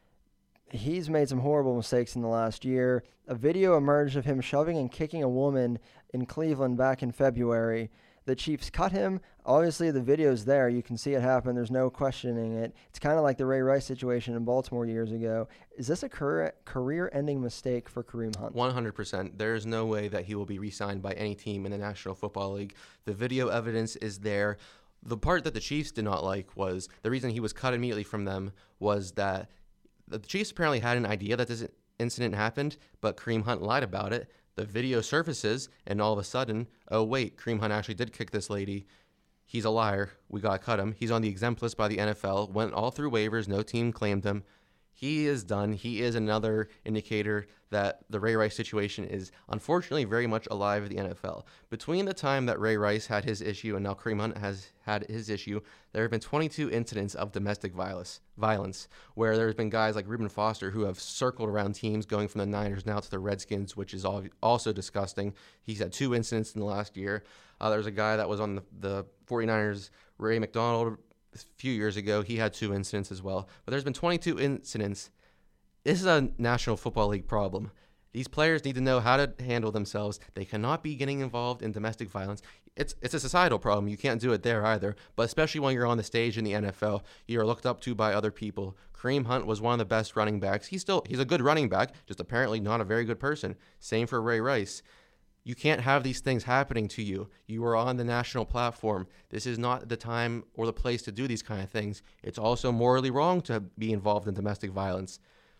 He's made some horrible mistakes in the last year. A video emerged of him shoving and kicking a woman in Cleveland back in February. The Chiefs cut him. Obviously, the video's there. You can see it happen. There's no questioning it. It's kind of like the Ray Rice situation in Baltimore years ago. Is this a career, career-ending mistake for Kareem Hunt? one hundred percent. There is no way that he will be re-signed by any team in the National Football League. The video evidence is there. The part that the Chiefs did not like was the reason he was cut immediately from them was that the Chiefs apparently had an idea that this incident happened, but Kareem Hunt lied about it. The video surfaces, and all of a sudden, oh, wait, Kareem Hunt actually did kick this lady. He's a liar. We got to cut him. He's on the exempt list by the N F L. Went all through waivers. No team claimed him. He is done. He is another indicator that the Ray Rice situation is unfortunately very much alive in the N F L. Between the time that Ray Rice had his issue and now Kareem Hunt has had his issue, there have been twenty-two incidents of domestic violence, violence where there's been guys like Reuben Foster who have circled around teams going from the Niners now to the Redskins, which is also disgusting. He's had two incidents in the last year. Uh, there's a guy that was on the, the 49ers, Ray McDonald, a few years ago. He had two incidents as well. But there's been twenty-two incidents. This is a National Football League problem. These players need to know how to handle themselves. They cannot be getting involved in domestic violence. It's it's a societal problem. You can't do it there either. But especially when you're on the stage in the N F L, you're looked up to by other people. Kareem Hunt was one of the best running backs. He's still he's a good running back, just apparently not a very good person. Same for Ray Rice. You can't have these things happening to you. You are on the national platform. This is not the time or the place to do these kind of things. It's also morally wrong to be involved in domestic violence.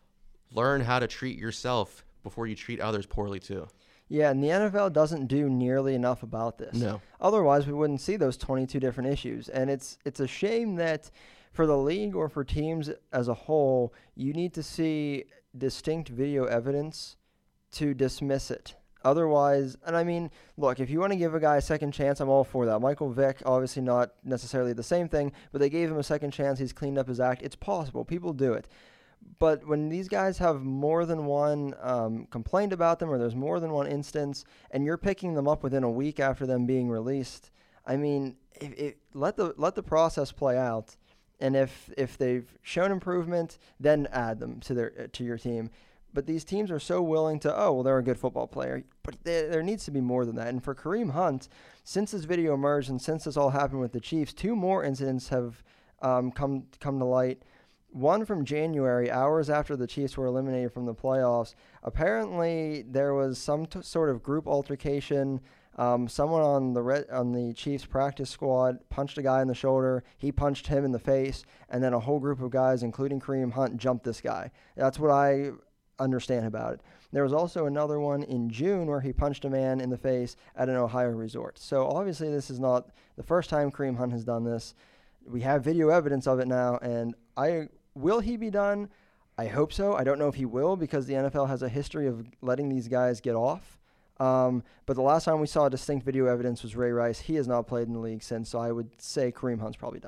Learn how to treat yourself before you treat others poorly too. Yeah, and the N F L doesn't do nearly enough about this. No. Otherwise, we wouldn't see those twenty-two different issues. And it's it's a shame that for the league or for teams as a whole, you need to see distinct video evidence to dismiss it. Otherwise, and I mean, look, if you want to give a guy a second chance, I'm all for that. Michael Vick, obviously not necessarily the same thing, but they gave him a second chance. He's cleaned up his act. It's possible. People do it. But when these guys have more than one um, complaint about them or there's more than one instance and you're picking them up within a week after them being released, I mean, if, if, let the let the process play out. And if if they've shown improvement, then add them to their to your team. But these teams are so willing to, oh, well, they're a good football player. But there, there needs to be more than that. And for Kareem Hunt, since this video emerged and since this all happened with the Chiefs, two more incidents have um, come come to light. One from January, hours after the Chiefs were eliminated from the playoffs. Apparently, there was some t- sort of group altercation. Um, someone on the Red, on the Chiefs practice squad punched a guy in the shoulder. He punched him in the face. And then a whole group of guys, including Kareem Hunt, jumped this guy. That's what I understand about it. There was also another one in June where he punched a man in the face at an Ohio resort. So obviously this is not the first time Kareem Hunt has done this. We have video evidence of it now, and I will he be done? I hope so. I don't know if he will because the N F L has a history of letting these guys get off. Um, but the last time we saw distinct video evidence was Ray Rice. He has not played in the league since, so I would say Kareem Hunt's probably done.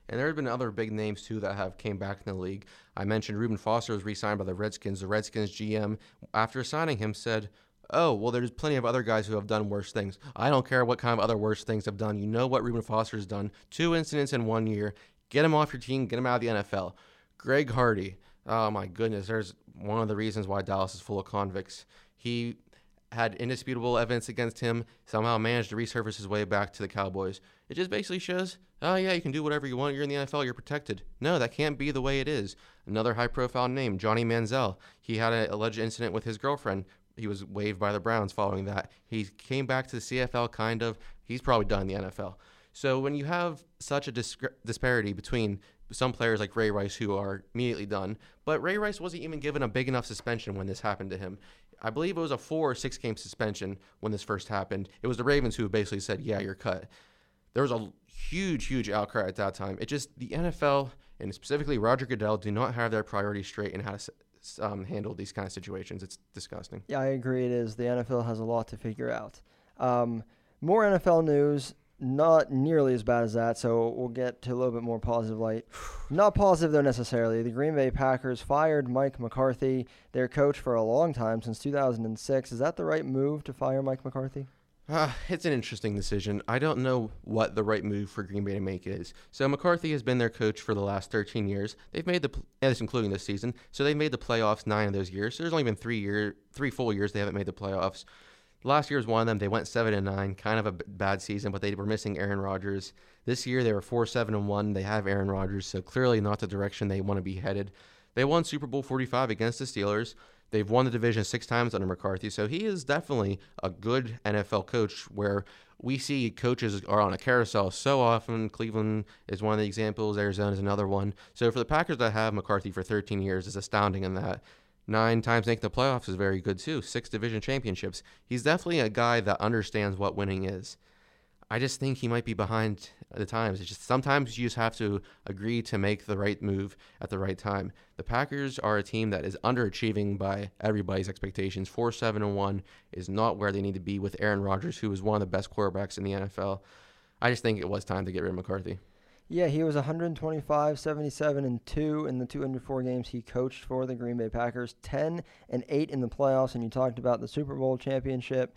And there have been other big names, too, that have came back in the league. I mentioned Reuben Foster was re-signed by the Redskins. The Redskins G M, after signing him, said, oh, well, there's plenty of other guys who have done worse things. I don't care what kind of other worse things have done. You know what Reuben Foster's done. Two incidents in one year. Get him off your team. Get him out of the N F L. Greg Hardy. Oh, my goodness. There's one of the reasons why Dallas is full of convicts. He had indisputable evidence against him, somehow managed to resurface his way back to the Cowboys. It just basically shows, oh, yeah, you can do whatever you want. You're in the N F L. You're protected. No, that can't be the way it is. Another high-profile name, Johnny Manziel. He had an alleged incident with his girlfriend. He was waived by the Browns following that. He came back to the C F L, kind of. He's probably done in the N F L. So when you have such a dis- disparity between some players like Ray Rice who are immediately done, but Ray Rice wasn't even given a big enough suspension when this happened to him. I believe it was a four or six game suspension when this first happened. It was the Ravens who basically said, yeah, you're cut. There was a huge, huge outcry at that time. It just, the N F L, and specifically Roger Goodell, do not have their priorities straight in how to um, handle these kind of situations. It's disgusting. Yeah, I agree it is. The N F L has a lot to figure out. Um, more N F L news. Not nearly as bad as that, so we'll get to a little bit more positive light. Not positive, though, necessarily. The Green Bay Packers fired Mike McCarthy, their coach for a long time, since two thousand six. Is that the right move to fire Mike McCarthy? Uh, it's an interesting decision. I don't know what the right move for Green Bay to make is. So McCarthy has been their coach for the last thirteen years. They've made the, and it's including this season, so they've made the playoffs nine of those years. So there's only been three year, three full years they haven't made the playoffs. Last year was one of them. They went seven and nine, kind of a b- bad season, but they were missing Aaron Rodgers. This year they were four seven and one. They have Aaron Rodgers, so clearly not the direction they want to be headed. They won Super Bowl forty-five against the Steelers. They've won the division six times under McCarthy, so he is definitely a good N F L coach where we see coaches are on a carousel so often. Cleveland is one of the examples. Arizona is another one. So for the Packers to have McCarthy for thirteen years is astounding in that. Nine times making the playoffs is very good, too. Six division championships. He's definitely a guy that understands what winning is. I just think he might be behind the times. It's just sometimes you just have to agree to make the right move at the right time. The Packers are a team that is underachieving by everybody's expectations. four seven and one is not where they need to be with Aaron Rodgers, who is one of the best quarterbacks in the N F L. I just think it was time to get rid of McCarthy. Yeah, he was one twenty-five, seventy-seven, and two in the two hundred four games he coached for the Green Bay Packers, ten and eight in the playoffs, and you talked about the Super Bowl championship.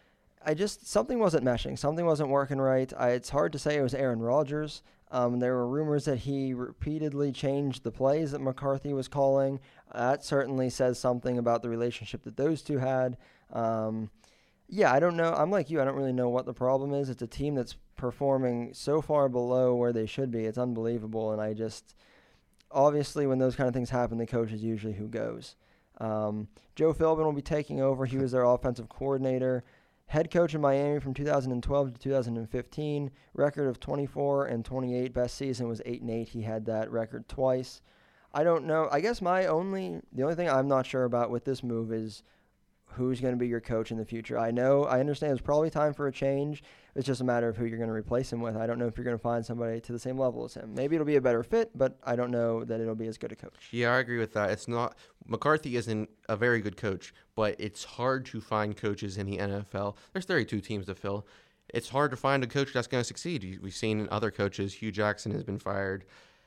I just, something wasn't meshing. Something wasn't working right. I, it's hard to say it was Aaron Rodgers. Um, there were rumors that he repeatedly changed the plays that McCarthy was calling. That certainly says something about the relationship that those two had. Um, yeah, I don't know. I'm like you. I don't really know what the problem is. It's a team that's performing so far below where they should be. It's unbelievable. And I just, obviously, when those kind of things happen, the coach is usually who goes. Um, Joe Philbin will be taking over. He was their offensive coordinator. Head coach in Miami from two thousand twelve to two thousand fifteen. Record of twenty-four and twenty-eight. Best season was eight and eight. He had that record twice. I don't know. I guess my only, the only thing I'm not sure about with this move is who's going to be your coach in the future. I know, I understand it's probably time for a change. It's just a matter of who you're going to replace him with. I don't know if you're going to find somebody to the same level as him. Maybe it'll be a better fit, but I don't know that it'll be as good a coach. Yeah, I agree with that. It's not, McCarthy isn't a very good coach, but it's hard to find coaches in the N F L. There's thirty-two teams to fill. It's hard to find a coach that's going to succeed. We've seen other coaches. Hugh Jackson has been fired.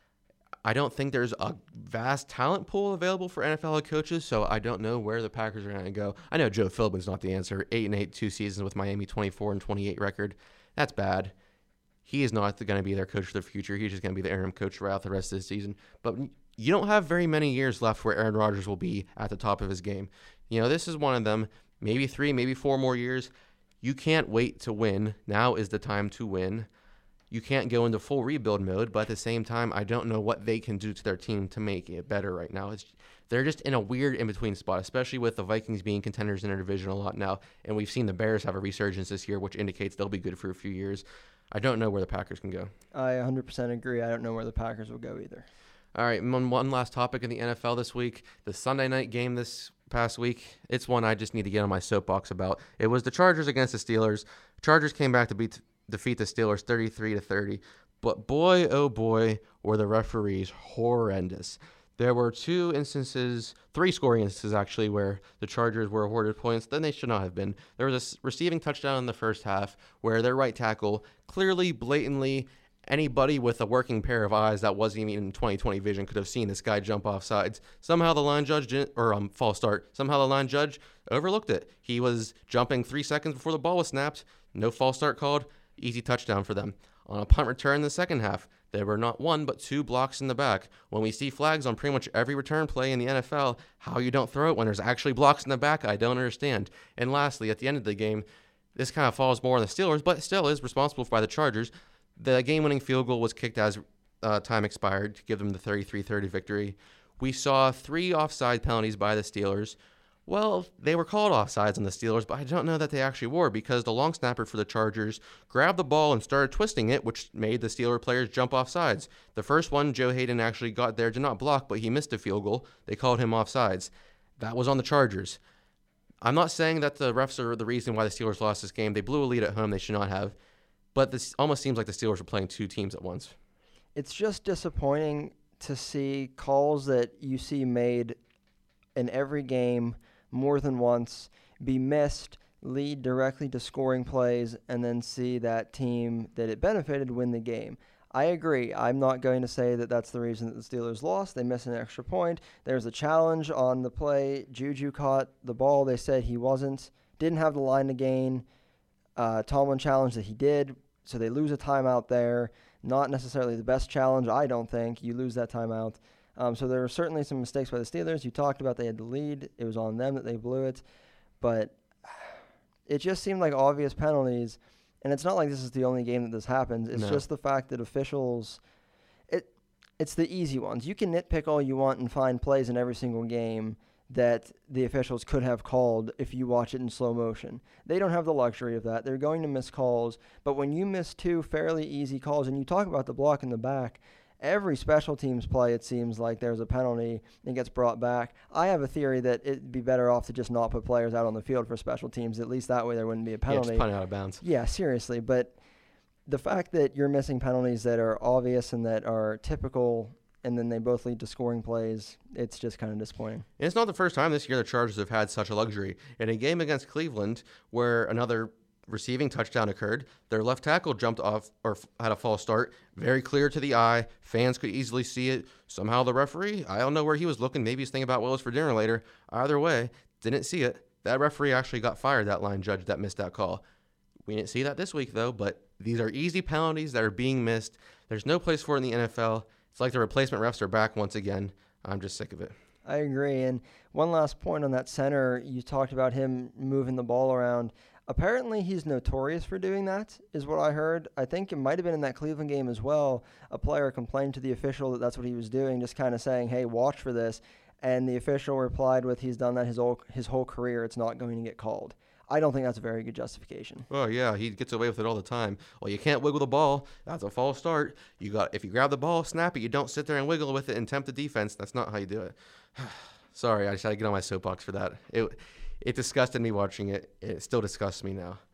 I don't think there's a vast talent pool available for N F L coaches, so I don't know where the Packers are going to go. I know Joe Philbin's not the answer. Eight and eight, two seasons with Miami, twenty-four and twenty-eight record. That's bad. He is not going to be their coach for the future. He's just going to be the interim coach throughout the rest of the season. But you don't have very many years left where Aaron Rodgers will be at the top of his game. You know, this is one of them. Maybe three, maybe four more years. You can't wait to win. Now is the time to win. You can't go into full rebuild mode, but at the same time, I don't know what they can do to their team to make it better right now. It's, they're just in a weird in-between spot, especially with the Vikings being contenders in their division a lot now, and we've seen the Bears have a resurgence this year, which indicates they'll be good for a few years. I don't know where the Packers can go. I one hundred percent agree. I don't know where the Packers will go either. All right, one, one last topic in the N F L this week, the Sunday night game this past week. It's one I just need to get on my soapbox about. It was the Chargers against the Steelers. Chargers came back to beat defeat the Steelers thirty-three to thirty. But boy, oh boy, were the referees horrendous. There were two instances, three scoring instances actually, where the Chargers were awarded points. Then they should not have been. There was a receiving touchdown in the first half where their right tackle clearly, blatantly, Anybody with a working pair of eyes that wasn't even in twenty twenty vision could have seen this guy jump off sides. Somehow the line judge didn't, or um, false start. Somehow the line judge overlooked it. He was jumping three seconds before the ball was snapped. No false start called. Easy touchdown for them. On a punt return in the second half, there were not one but two blocks in the back. When we see flags on pretty much every return play in the N F L, how you don't throw it when there's actually blocks in the back, I don't understand. And lastly, at the end of the game, this kind of falls more on the Steelers, but still is responsible by the Chargers. The game-winning field goal was kicked as uh, time expired to give them the thirty-three thirty victory. We saw three offside penalties by the Steelers. Well, they were called offsides on the Steelers, but I don't know that they actually were because the long snapper for the Chargers grabbed the ball and started twisting it, which made the Steeler players jump off sides. The first one, Joe Hayden actually got there, did not block, but he missed a field goal. They called him offsides. That was on the Chargers. I'm not saying that the refs are the reason why the Steelers lost this game. They blew a lead at home. They should not have. But this almost seems like the Steelers were playing two teams at once. It's just disappointing to see calls that you see made in every game more than once be missed, lead directly to scoring plays, and then see that team that it benefited win the game. I agree. I'm not going to say that that's the reason that the Steelers lost. They missed an extra point. There's a challenge on the play. Juju caught the ball. They said he wasn't. Didn't have the line to gain. Uh, Tomlin challenged that he did, so they lose a timeout there. Not necessarily the best challenge, I don't think. You lose that timeout. Um, so there were certainly some mistakes by the Steelers. You talked about they had the lead. It was on them that they blew it. But it just seemed like obvious penalties. And it's not like this is the only game that this happens. It's No. just the fact that officials, it it's the easy ones. You can nitpick all you want and find plays in every single game that the officials could have called if you watch it in slow motion. They don't have the luxury of that. They're going to miss calls. But when you miss two fairly easy calls, and you talk about the block in the back, every special teams play, it seems like there's a penalty and gets brought back. I have a theory that it'd be better off to just not put players out on the field for special teams. At least that way there wouldn't be a Yeah, penalty. just punting out of bounds. Yeah, seriously. But the fact that you're missing penalties that are obvious and that are typical, and then they both lead to scoring plays, it's just kind of disappointing. And it's not the first time this year the Chargers have had such a luxury. In a game against Cleveland, where another receiving touchdown occurred, their left tackle jumped off or f- had a false start, very clear to the eye. Fans could easily see it. Somehow the referee, I don't know where he was looking. Maybe he's thinking about what was for dinner later. Either way, didn't see it. That referee actually got fired, that line judge that missed that call. We didn't see that this week, though, but these are easy penalties that are being missed. There's no place for it in the N F L. It's like the replacement refs are back once again. I'm just sick of it. I agree. And one last point on that center, you talked about him moving the ball around. Apparently he's notorious for doing that, is what I heard. I think it might have been in that Cleveland game as well. A player complained to the official that that's what he was doing, just kind of saying, hey, watch for this. And the official replied with, he's done that his whole, his whole career. It's not going to get called. I don't think that's a very good justification. Oh yeah, he gets away with it all the time. Well, you can't wiggle the ball. That's a false start. You got if you grab the ball, snap it. You don't sit there and wiggle with it and tempt the defense. That's not how you do it. Sorry, I just had to get on my soapbox for that. It it disgusted me watching it. It still disgusts me now.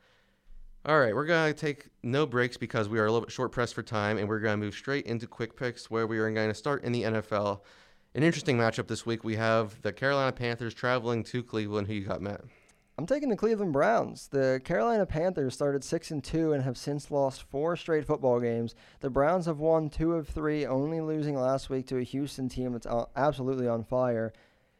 All right, we're going to take no breaks because we are a little bit short pressed for time, and we're going to move straight into quick picks where we are going to start in the N F L. An interesting matchup this week. We have the Carolina Panthers traveling to Cleveland. Who you got, Matt? I'm taking the Cleveland Browns. The Carolina Panthers started six and two and have since lost four straight football games. The Browns have won two of three, only losing last week to a Houston team that's absolutely on fire.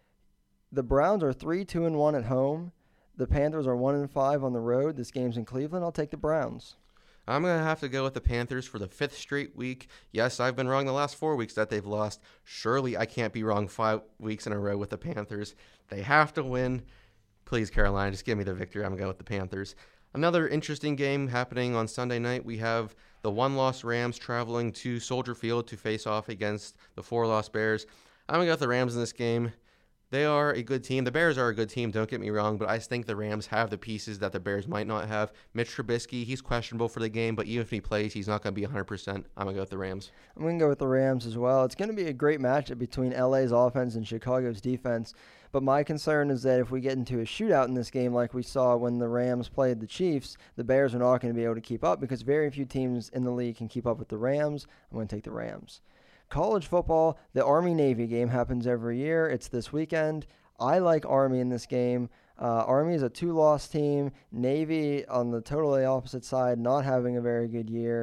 The Browns are three two and one at home. The Panthers are one and five on the road. This game's in Cleveland. I'll take the Browns. I'm going to have to go with the Panthers for the fifth straight week. Yes, I've been wrong the last four weeks that they've lost. Surely I can't be wrong five weeks in a row with the Panthers. They have to win. Please, Carolina, just give me the victory. I'm going to go with the Panthers. Another interesting game happening on Sunday night. We have the one-loss Rams traveling to Soldier Field to face off against the four-loss Bears. I'm going to go with the Rams in this game. They are a good team. The Bears are a good team, don't get me wrong, but I think the Rams have the pieces that the Bears might not have. Mitch Trubisky, he's questionable for the game, but even if he plays, he's not going to be one hundred percent. I'm going to go with the Rams. I'm going to go with the Rams as well. It's going to be a great matchup between L A's offense and Chicago's defense, but my concern is that if we get into a shootout in this game like we saw when the Rams played the Chiefs, the Bears are not going to be able to keep up because very few teams in the league can keep up with the Rams. I'm going to take the Rams. College football, the Army-Navy game happens every year. It's this weekend. I like Army in this game. Uh, Army is a two-loss team. Navy, on the totally opposite side, not having a very good year.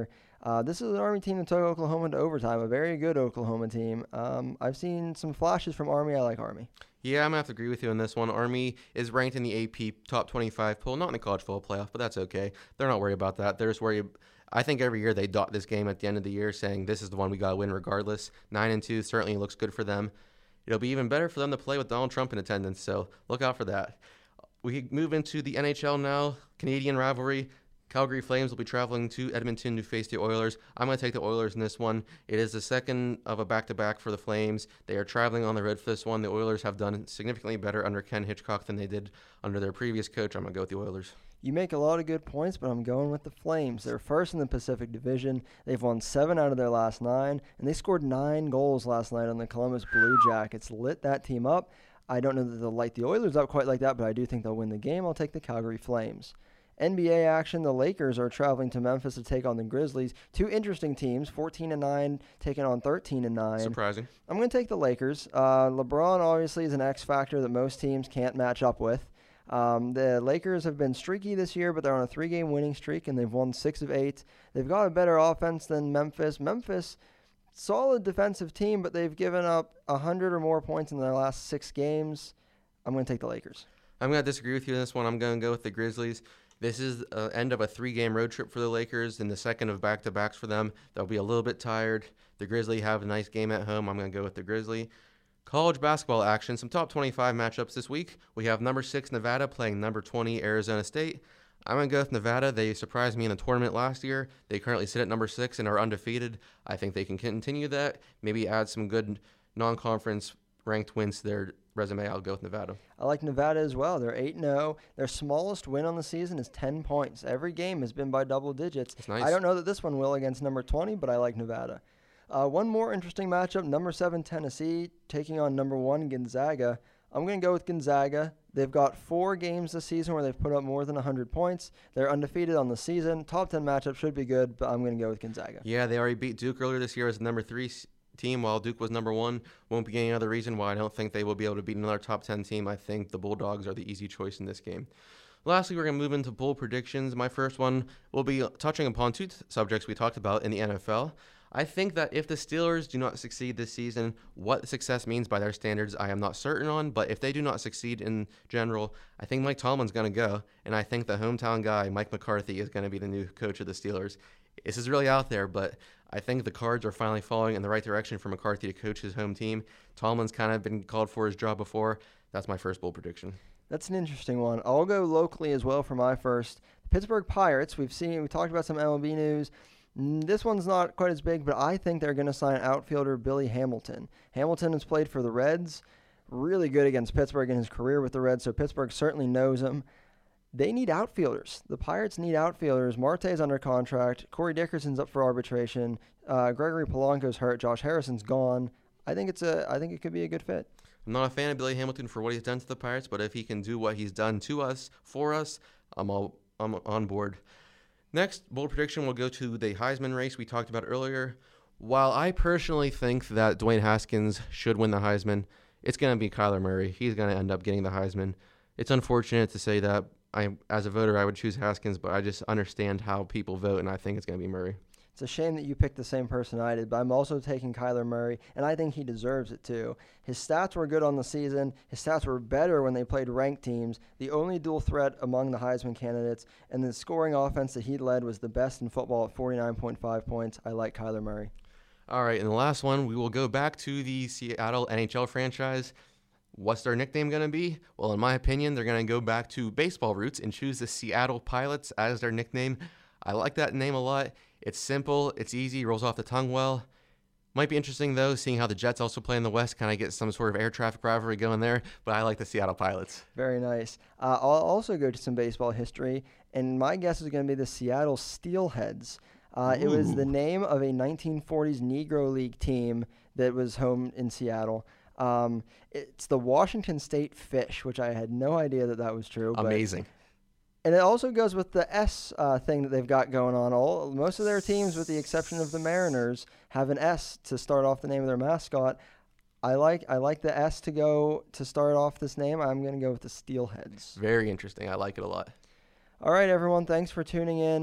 Uh, this is an Army team that took Oklahoma to overtime, a very good Oklahoma team. Um, I've seen some flashes from Army. I like Army. Yeah, I'm going to have to agree with you on this one. Army is ranked in the A P top twenty-five poll, not in the college football playoff, but that's okay. They're not worried about that. They're just worried. I think every year they dot this game at the end of the year saying this is the one we got to win regardless. nine and two certainly looks good for them. It'll be even better for them to play with Donald Trump in attendance, so look out for that. We move into the N H L now, Canadian rivalry. Calgary Flames will be traveling to Edmonton to face the Oilers. I'm going to take the Oilers in this one. It is the second of a back-to-back for the Flames. They are traveling on the road for this one. The Oilers have done significantly better under Ken Hitchcock than they did under their previous coach. I'm going to go with the Oilers. You make a lot of good points, but I'm going with the Flames. They're first in the Pacific Division. They've won seven out of their last nine, and they scored nine goals last night on the Columbus Blue Jackets. Lit that team up. I don't know that they'll light the Oilers up quite like that, but I do think they'll win the game. I'll take the Calgary Flames. N B A action, the Lakers are traveling to Memphis to take on the Grizzlies. Two interesting teams, fourteen and nine, taking on thirteen and nine. Surprising. I'm going to take the Lakers. Uh, LeBron obviously is an X factor that most teams can't match up with. Um, the Lakers have been streaky this year, but they're on a three-game winning streak, and they've won six of eight. They've got a better offense than Memphis. Memphis, solid defensive team, but they've given up one hundred or more points in their last six games. I'm going to take the Lakers. I'm going to disagree with you on this one. I'm going to go with the Grizzlies. This is the end of a three-game road trip for the Lakers and the second of back-to-backs for them. They'll be a little bit tired. The Grizzlies have a nice game at home. I'm going to go with the Grizzlies. College basketball action, some top twenty-five matchups this week. We have number six Nevada playing number twenty Arizona State. I'm going to go with Nevada. They surprised me in the tournament last year. They currently sit at number six and are undefeated. I think they can continue that, maybe add some good non-conference ranked wins to their resume. I'll go with Nevada. I like Nevada as well. They're eight and oh. Their smallest win on the season is ten points. Every game has been by double digits. That's nice. I don't know that this one will against number twenty, but I like Nevada. Uh, one more interesting matchup, number seven Tennessee taking on number one Gonzaga. I'm going to go with Gonzaga. They've got four games this season where they've put up more than one hundred points. They're undefeated on the season. Top ten matchup should be good, but I'm going to go with Gonzaga. Yeah, they already beat Duke earlier this year as the number three team, while Duke was number one. Won't be any other reason why I don't think they will be able to beat another top ten team. I think the Bulldogs are the easy choice in this game. Lastly, we're going to move into bowl predictions. My first one will be touching upon two t- subjects we talked about in the N F L. I think that if the Steelers do not succeed this season, what success means by their standards, I am not certain on. But if they do not succeed in general, I think Mike Tomlin's going to go. And I think the hometown guy, Mike McCarthy, is going to be the new coach of the Steelers. This is really out there, but I think the cards are finally falling in the right direction for McCarthy to coach his home team. Tomlin's kind of been called for his job before. That's my first bold prediction. That's an interesting one. I'll go locally as well for my first. The Pittsburgh Pirates, we've seen, we talked about some M L B news. This one's not quite as big, but I think they're going to sign outfielder Billy Hamilton. Hamilton has played for the Reds, really good against Pittsburgh in his career with the Reds, so Pittsburgh certainly knows him. They need outfielders. The Pirates need outfielders. Marte's under contract. Corey Dickerson's up for arbitration. Uh, Gregory Polanco's hurt. Josh Harrison's gone. I think it's a. I think it could be a good fit. I'm not a fan of Billy Hamilton for what he's done to the Pirates, but if he can do what he's done to us, for us, I'm all I'm on board. Next, bold prediction will go to the Heisman race we talked about earlier. While I personally think that Dwayne Haskins should win the Heisman, it's going to be Kyler Murray. He's going to end up getting the Heisman. It's unfortunate to say that. I, as a voter, I would choose Haskins, but I just understand how people vote, and I think it's going to be Murray. It's a shame that you picked the same person I did, but I'm also taking Kyler Murray, and I think he deserves it too. His stats were good on the season. His stats were better when they played ranked teams, the only dual threat among the Heisman candidates, and the scoring offense that he led was the best in football at forty-nine point five points. I like Kyler Murray. All right, and the last one, we will go back to the Seattle N H L franchise. What's their nickname going to be? Well, in my opinion, they're going to go back to baseball roots and choose the Seattle Pilots as their nickname. I like that name a lot. It's simple, it's easy, rolls off the tongue well. Might be interesting, though, seeing how the Jets also play in the West, kind of get some sort of air traffic rivalry going there, but I like the Seattle Pilots. Very nice. Uh, I'll also go to some baseball history, and my guess is going to be the Seattle Steelheads. Uh, it was the name of a nineteen forties Negro League team that was home in Seattle. Um, it's the Washington State Fish, which I had no idea that that was true. Amazing. But, and it also goes with the S uh, thing that they've got going on. All most of their teams, with the exception of the Mariners, have an S to start off the name of their mascot. I like I like the S to go to start off this name. I'm going to go with the Steelheads. Very interesting. I like it a lot. All right, everyone. Thanks for tuning in.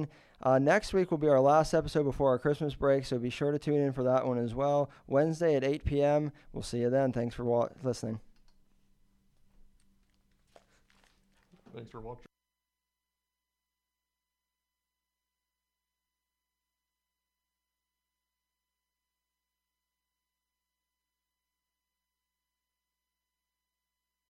Uh, next week will be our last episode before our Christmas break, so be sure to tune in for that one as well. Wednesday at eight p.m. We'll see you then. Thanks for wa- listening. Thanks for watching.